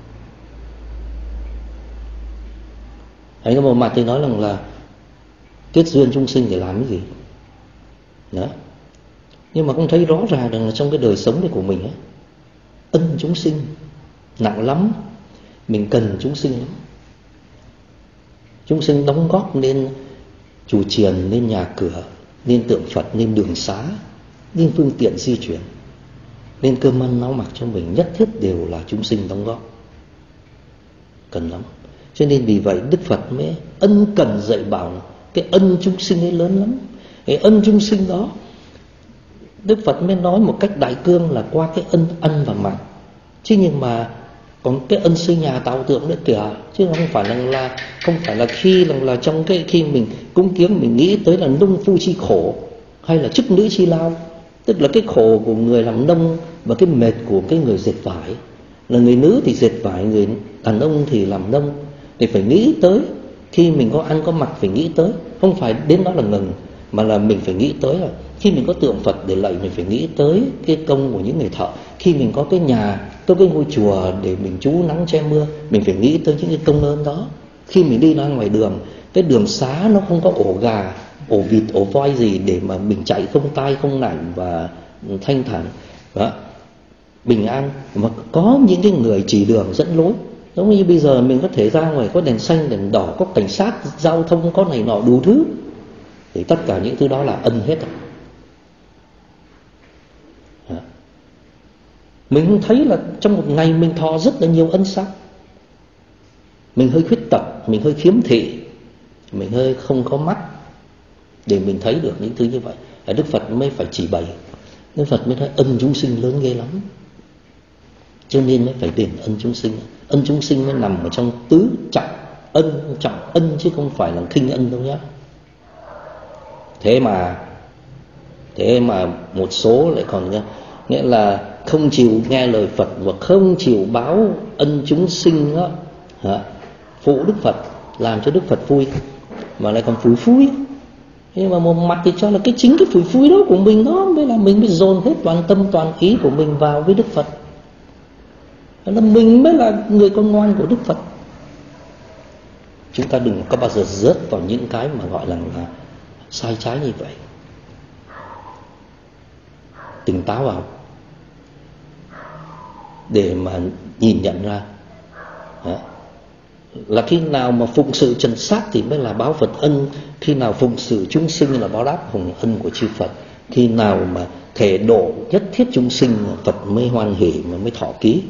Hay có một mặt thì nói rằng là kết duyên chúng sinh để làm cái gì đó. Nhưng mà cũng thấy rõ ràng rằng là trong cái đời sống này của mình ấy, ân chúng sinh nặng lắm. Mình cần chúng sinh lắm. Chúng sinh đóng góp nên chùa chiền, nên nhà cửa, nên tượng Phật, nên đường xá, nên phương tiện di chuyển, nên cơm ăn áo mặc cho mình, nhất thiết đều là chúng sinh đóng góp. Cần lắm. Cho nên vì vậy Đức Phật mới ân cần dạy bảo cái ân chúng sinh ấy lớn lắm. Cái ân chúng sinh đó Đức Phật mới nói một cách đại cương là qua cái ân ăn và mặc. Chứ nhưng mà còn cái ân xây nhà tạo tượng nữa kìa, chứ không phải là, là không phải là khi là, là trong cái khi mình cúng kiến mình nghĩ tới là nông phu chi khổ hay là chức nữ chi lao. Tức là cái khổ của người làm nông và cái mệt của cái người dệt vải. Là người nữ thì dệt vải, người đàn ông thì làm nông. Thì phải nghĩ tới khi mình có ăn có mặc, phải nghĩ tới, không phải đến đó là ngừng, mà là mình phải nghĩ tới là khi mình có tượng Phật để lạy, mình phải nghĩ tới cái công của những người thợ. Khi mình có cái nhà, có cái ngôi chùa để mình trú nắng che mưa, mình phải nghĩ tới những cái công ơn đó. Khi mình đi ra ngoài đường, cái đường xá nó không có ổ gà, ổ vịt, ổ voi gì để mà mình chạy không tai không nản và thanh thản đó, bình an. Mà có những cái người chỉ đường dẫn lối. Giống như bây giờ mình có thể ra ngoài có đèn xanh, đèn đỏ, có cảnh sát giao thông, có này nọ đủ thứ, thì tất cả những thứ đó là ân hết rồi. Mình thấy là trong một ngày mình thọ rất là nhiều ân sắc. Mình hơi khuyết tật, mình hơi khiếm thị, mình hơi không có mắt để mình thấy được những thứ như vậy. Đức Phật mới phải chỉ bày. Đức Phật mới nói ân chúng sinh lớn ghê lắm, cho nên mới phải đền ân chúng sinh. Ân chúng sinh mới nằm ở trong tứ trọng ân, trọng ân chứ không phải là khinh ân đâu nhé. Thế mà Thế mà một số lại còn nghĩa là không chịu nghe lời Phật và không chịu báo ân chúng sinh đó, hả? Phụ Đức Phật, làm cho Đức Phật vui, mà lại còn phủi phui. Nhưng mà một mặt thì cho là cái chính cái phủi phui đó của mình đó mới là mình mới dồn hết toàn tâm toàn ý của mình vào với Đức Phật. là mình mới là người con ngoan của Đức Phật. Chúng ta đừng có bao giờ rớt vào những cái mà gọi là, là sai trái như vậy. Tỉnh táo vào để mà nhìn nhận ra đó. Là khi nào mà phụng sự trần sát thì mới là báo Phật ân, khi nào phụng sự chúng sinh là báo đáp hồng ân của chư Phật, khi nào mà thể độ nhất thiết chúng sinh Phật mới hoan hỷ mà mới thọ ký.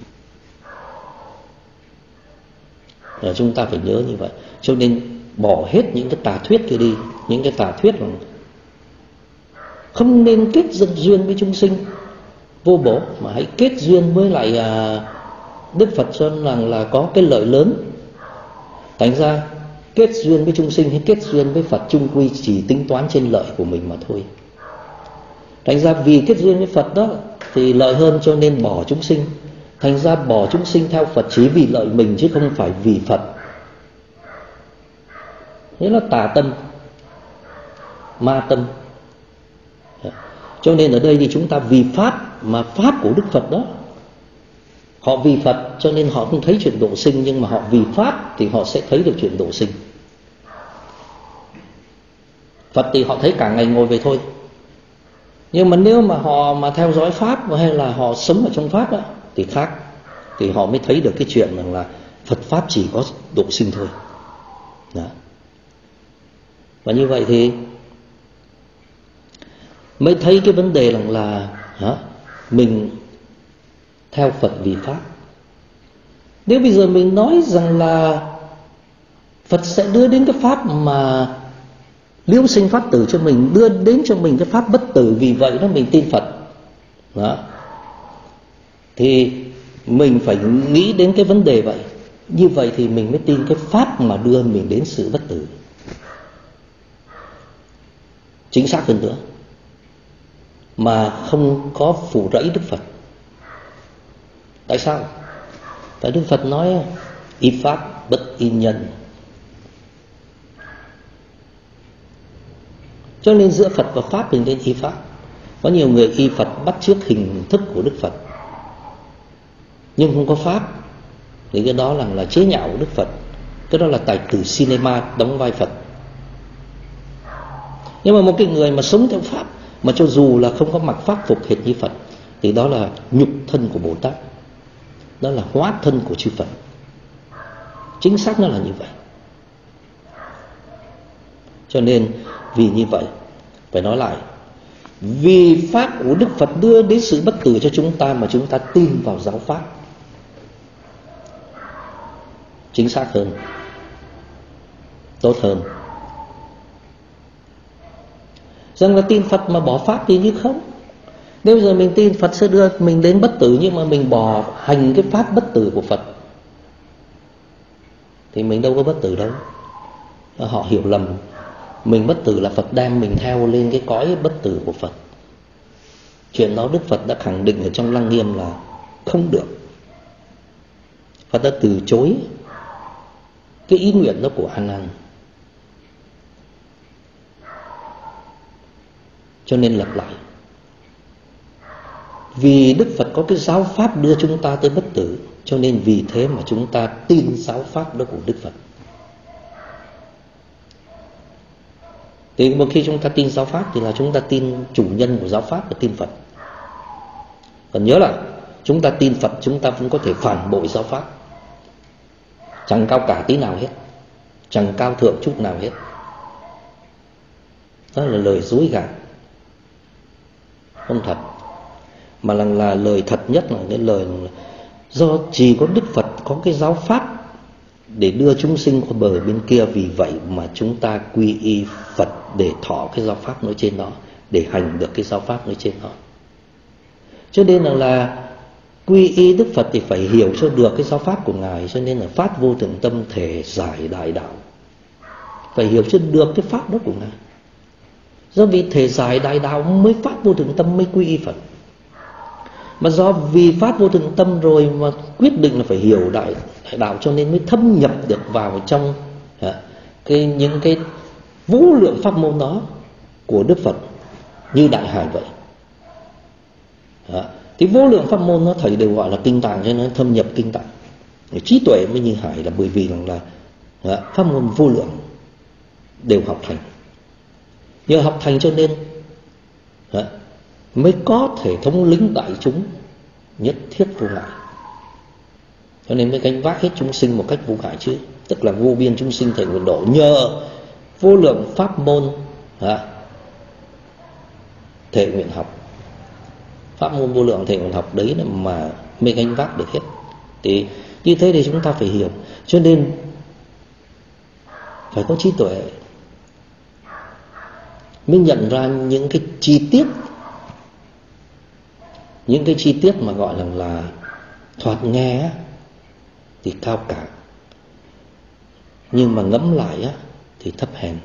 À, chúng ta phải nhớ như vậy. Cho nên bỏ hết những cái tà thuyết kia đi. Những cái tà thuyết là không nên kết dân duyên với chúng sinh vô bổ, mà hãy kết duyên với lại à, Đức Phật cho rằng là có cái lợi lớn. Thành ra kết duyên với chúng sinh hay kết duyên với Phật chung quy chỉ tính toán trên lợi của mình mà thôi. Thành ra vì kết duyên với Phật đó thì lợi hơn cho nên bỏ chúng sinh. Thành ra bỏ chúng sinh theo Phật chỉ vì lợi mình chứ không phải vì Phật. Thế là tà tâm, ma tâm. Cho nên ở đây thì chúng ta vì Pháp, mà Pháp của Đức Phật đó, họ vì Phật cho nên họ không thấy chuyện độ sinh, nhưng mà họ vì Pháp thì họ sẽ thấy được chuyện độ sinh. Phật thì họ thấy cả ngày ngồi về thôi. Nhưng mà nếu mà họ mà theo dõi Pháp hay là họ sống ở trong Pháp đó, thì khác. Thì họ mới thấy được cái chuyện rằng là Phật Pháp chỉ có độ sinh thôi đó. Và như vậy thì mới thấy cái vấn đề rằng là hả, mình theo Phật vì Pháp. Nếu bây giờ mình nói rằng là Phật sẽ đưa đến cái Pháp mà liễu sinh Pháp tử cho mình, đưa đến cho mình cái Pháp bất tử, vì vậy đó mình tin Phật đó, thì mình phải nghĩ đến cái vấn đề vậy. Như vậy thì mình mới tin cái Pháp mà đưa mình đến sự bất tử. Chính xác hơn nữa, mà không có phủ rẫy Đức Phật. Tại sao? Tại Đức Phật nói y Pháp bất y nhân. Cho nên giữa Phật và Pháp mình nên y Pháp. Có nhiều người y Phật bắt chước hình thức của Đức Phật, nhưng không có Pháp, thì cái đó là, là chế nhạo của Đức Phật. Cái đó là tài tử cinema đóng vai Phật. Nhưng mà một cái người mà sống theo Pháp, mà cho dù là không có mặc Pháp phục hệt như Phật, thì đó là nhục thân của Bồ Tát, đó là hóa thân của chư Phật. Chính xác nó là như vậy. Cho nên vì như vậy, phải nói lại, vì Pháp của Đức Phật đưa đến sự bất tử cho chúng ta mà chúng ta tin vào giáo Pháp. Chính xác hơn, tốt hơn. Rằng là tin Phật mà bỏ Pháp thì như không. Nếu giờ mình tin Phật sẽ đưa mình đến bất tử, nhưng mà mình bỏ hành cái Pháp bất tử của Phật thì mình đâu có bất tử đâu. Họ hiểu lầm, mình bất tử là Phật đem mình theo lên cái cõi bất tử của Phật. Chuyện đó Đức Phật đã khẳng định ở trong Lăng Nghiêm là không được. Phật đã từ chối cái ý nguyện đó của A Nan. Cho nên lặp lại, vì Đức Phật có cái giáo Pháp đưa chúng ta tới bất tử, cho nên vì thế mà chúng ta tin giáo Pháp đó của Đức Phật. Thì một khi chúng ta tin giáo Pháp thì là chúng ta tin chủ nhân của giáo Pháp là tin Phật. Còn nhớ là chúng ta tin Phật, chúng ta cũng có thể phản bội giáo Pháp. Chẳng cao cả tí nào hết, chẳng cao thượng chút nào hết. Đó là lời dối gạt, không thật. Mà là, là lời thật nhất là cái lời là do chỉ có Đức Phật có cái giáo Pháp để đưa chúng sinh qua bờ bên kia, vì vậy mà chúng ta quy y Phật để thọ cái giáo Pháp nói trên đó, để hành được cái giáo Pháp nói trên đó. Cho nên là, là quy y Đức Phật thì phải hiểu cho được cái giáo Pháp của Ngài. Cho nên là Pháp vô thượng tâm thể giải đại đạo, phải hiểu cho được cái Pháp đó của Ngài. Do vì thể giải đại đạo mới Pháp vô thượng tâm mới quy y Phật. Mà do vì Pháp vô thượng tâm rồi mà quyết định là phải hiểu đại, đại đạo, cho nên mới thâm nhập được vào trong cái, những cái vô lượng pháp môn đó của Đức Phật như Đại Hải vậy. Thì vô lượng pháp môn nó thầy đều gọi là kinh tạng, cho nên thâm nhập kinh tạng. Trí tuệ mới như hải là bởi vì rằng là, là pháp môn vô lượng đều học thành. Nhờ học thành cho nên à, mới có thể thống lĩnh đại chúng nhất thiết vô ngại. Cho nên mới gánh vác hết chúng sinh một cách vô ngại chứ, tức là vô biên chúng sinh thể nguyện độ. Nhờ vô lượng pháp môn à, thể nguyện học, pháp môn vô lượng thể nguyện học đấy là mà mới gánh vác được hết. Thì như thế thì chúng ta phải hiểu. Cho nên phải có trí tuệ mới nhận ra những cái chi tiết, những cái chi tiết mà gọi là là thoạt nghe thì cao cả, nhưng mà ngẫm lại thì thấp hèn.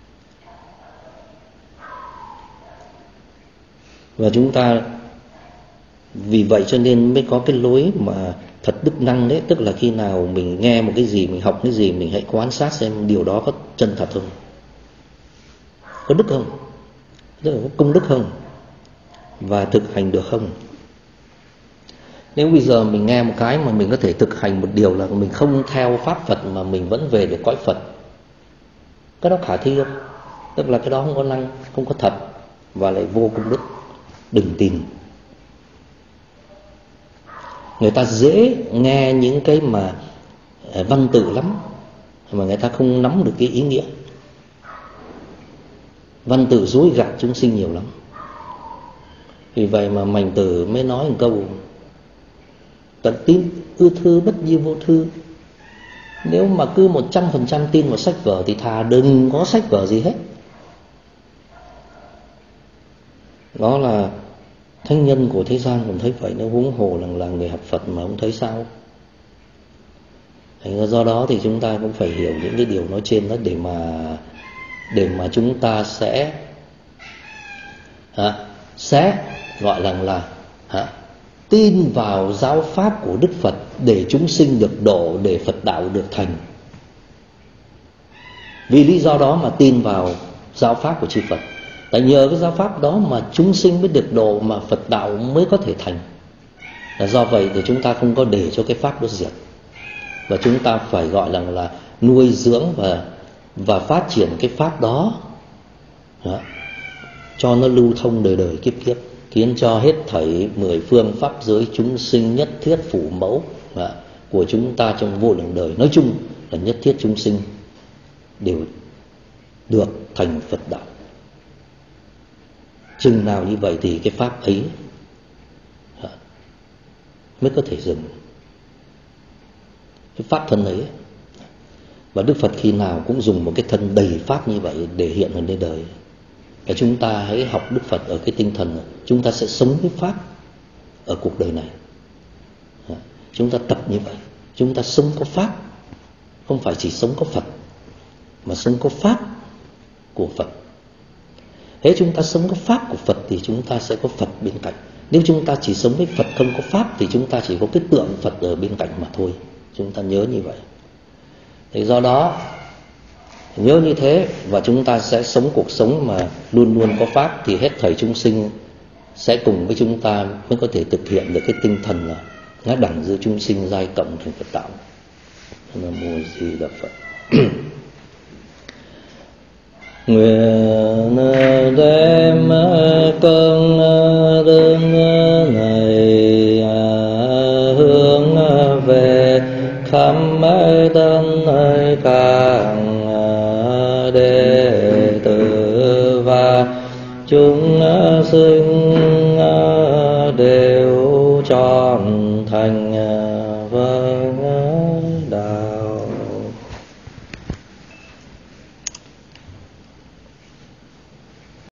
Và chúng ta vì vậy cho nên mới có cái lối mà thật đức năng đấy, tức là khi nào mình nghe một cái gì, mình học cái gì, mình hãy quan sát xem điều đó có chân thật không, có đức không, tức là có công đức không, và thực hành được không. Nếu bây giờ mình nghe một cái mà mình có thể thực hành một điều là mình không theo pháp Phật mà mình vẫn về được cõi Phật, cái đó khả thi không? Tức là cái đó không có năng, không có thật, và lại vô công đức. Đừng tin. Người ta dễ nghe những cái mà văn tự lắm, mà người ta không nắm được cái ý nghĩa. Văn tự dối gạt chúng sinh nhiều lắm. Vì vậy mà Mạnh Tử mới nói một câu: tận tín ư thư bất như vô thư. Nếu mà cứ một trăm phần trăm tin vào sách vở thì thà đừng có sách vở gì hết. Đó là thánh nhân của thế gian cũng thấy vậy, nó huống hồ là, là người học Phật mà không thấy sao. Do đó thì chúng ta cũng phải hiểu những cái điều nói trên đó để mà để mà chúng ta sẽ à, sẽ gọi là là à, tin vào giáo pháp của Đức Phật để chúng sinh được độ, để Phật đạo được thành. Vì lý do đó mà tin vào giáo pháp của chư Phật. Tại nhờ cái giáo pháp đó mà chúng sinh mới được độ, mà Phật đạo mới có thể thành. Là do vậy thì chúng ta không có để cho cái pháp đó diệt, và chúng ta phải gọi là là nuôi dưỡng và và phát triển cái pháp đó, đó cho nó lưu thông đời đời kiếp kiếp, khiến cho hết thảy mười phương pháp giới chúng sinh nhất thiết phủ mẫu đó, của chúng ta trong vô lượng đời, nói chung là nhất thiết chúng sinh đều được thành Phật đạo. Chừng nào như vậy thì cái pháp ấy mới có thể dừng, cái pháp thân ấy. Và Đức Phật khi nào cũng dùng một cái thân đầy pháp như vậy để hiện lên đời. Và chúng ta hãy học Đức Phật ở cái tinh thần này, chúng ta sẽ sống với pháp ở cuộc đời này. Chúng ta tập như vậy, chúng ta sống có pháp, không phải chỉ sống có Phật, mà sống có pháp của Phật. Thế chúng ta sống có pháp của Phật thì chúng ta sẽ có Phật bên cạnh. Nếu chúng ta chỉ sống với Phật không có pháp thì chúng ta chỉ có cái tượng Phật ở bên cạnh mà thôi. Chúng ta nhớ như vậy. Thì do đó nhớ như thế, và chúng ta sẽ sống cuộc sống mà luôn luôn có pháp, thì hết thảy chúng sinh sẽ cùng với chúng ta mới có thể thực hiện được cái tinh thần là ngã đẳng giữa chúng sinh giai cộng thành Phật đạo. Nam mô Di Đà Phật. Nguyện đem cơn đơn này hướng về khắp tân càng đệ tử và chúng sinh đều trọn thành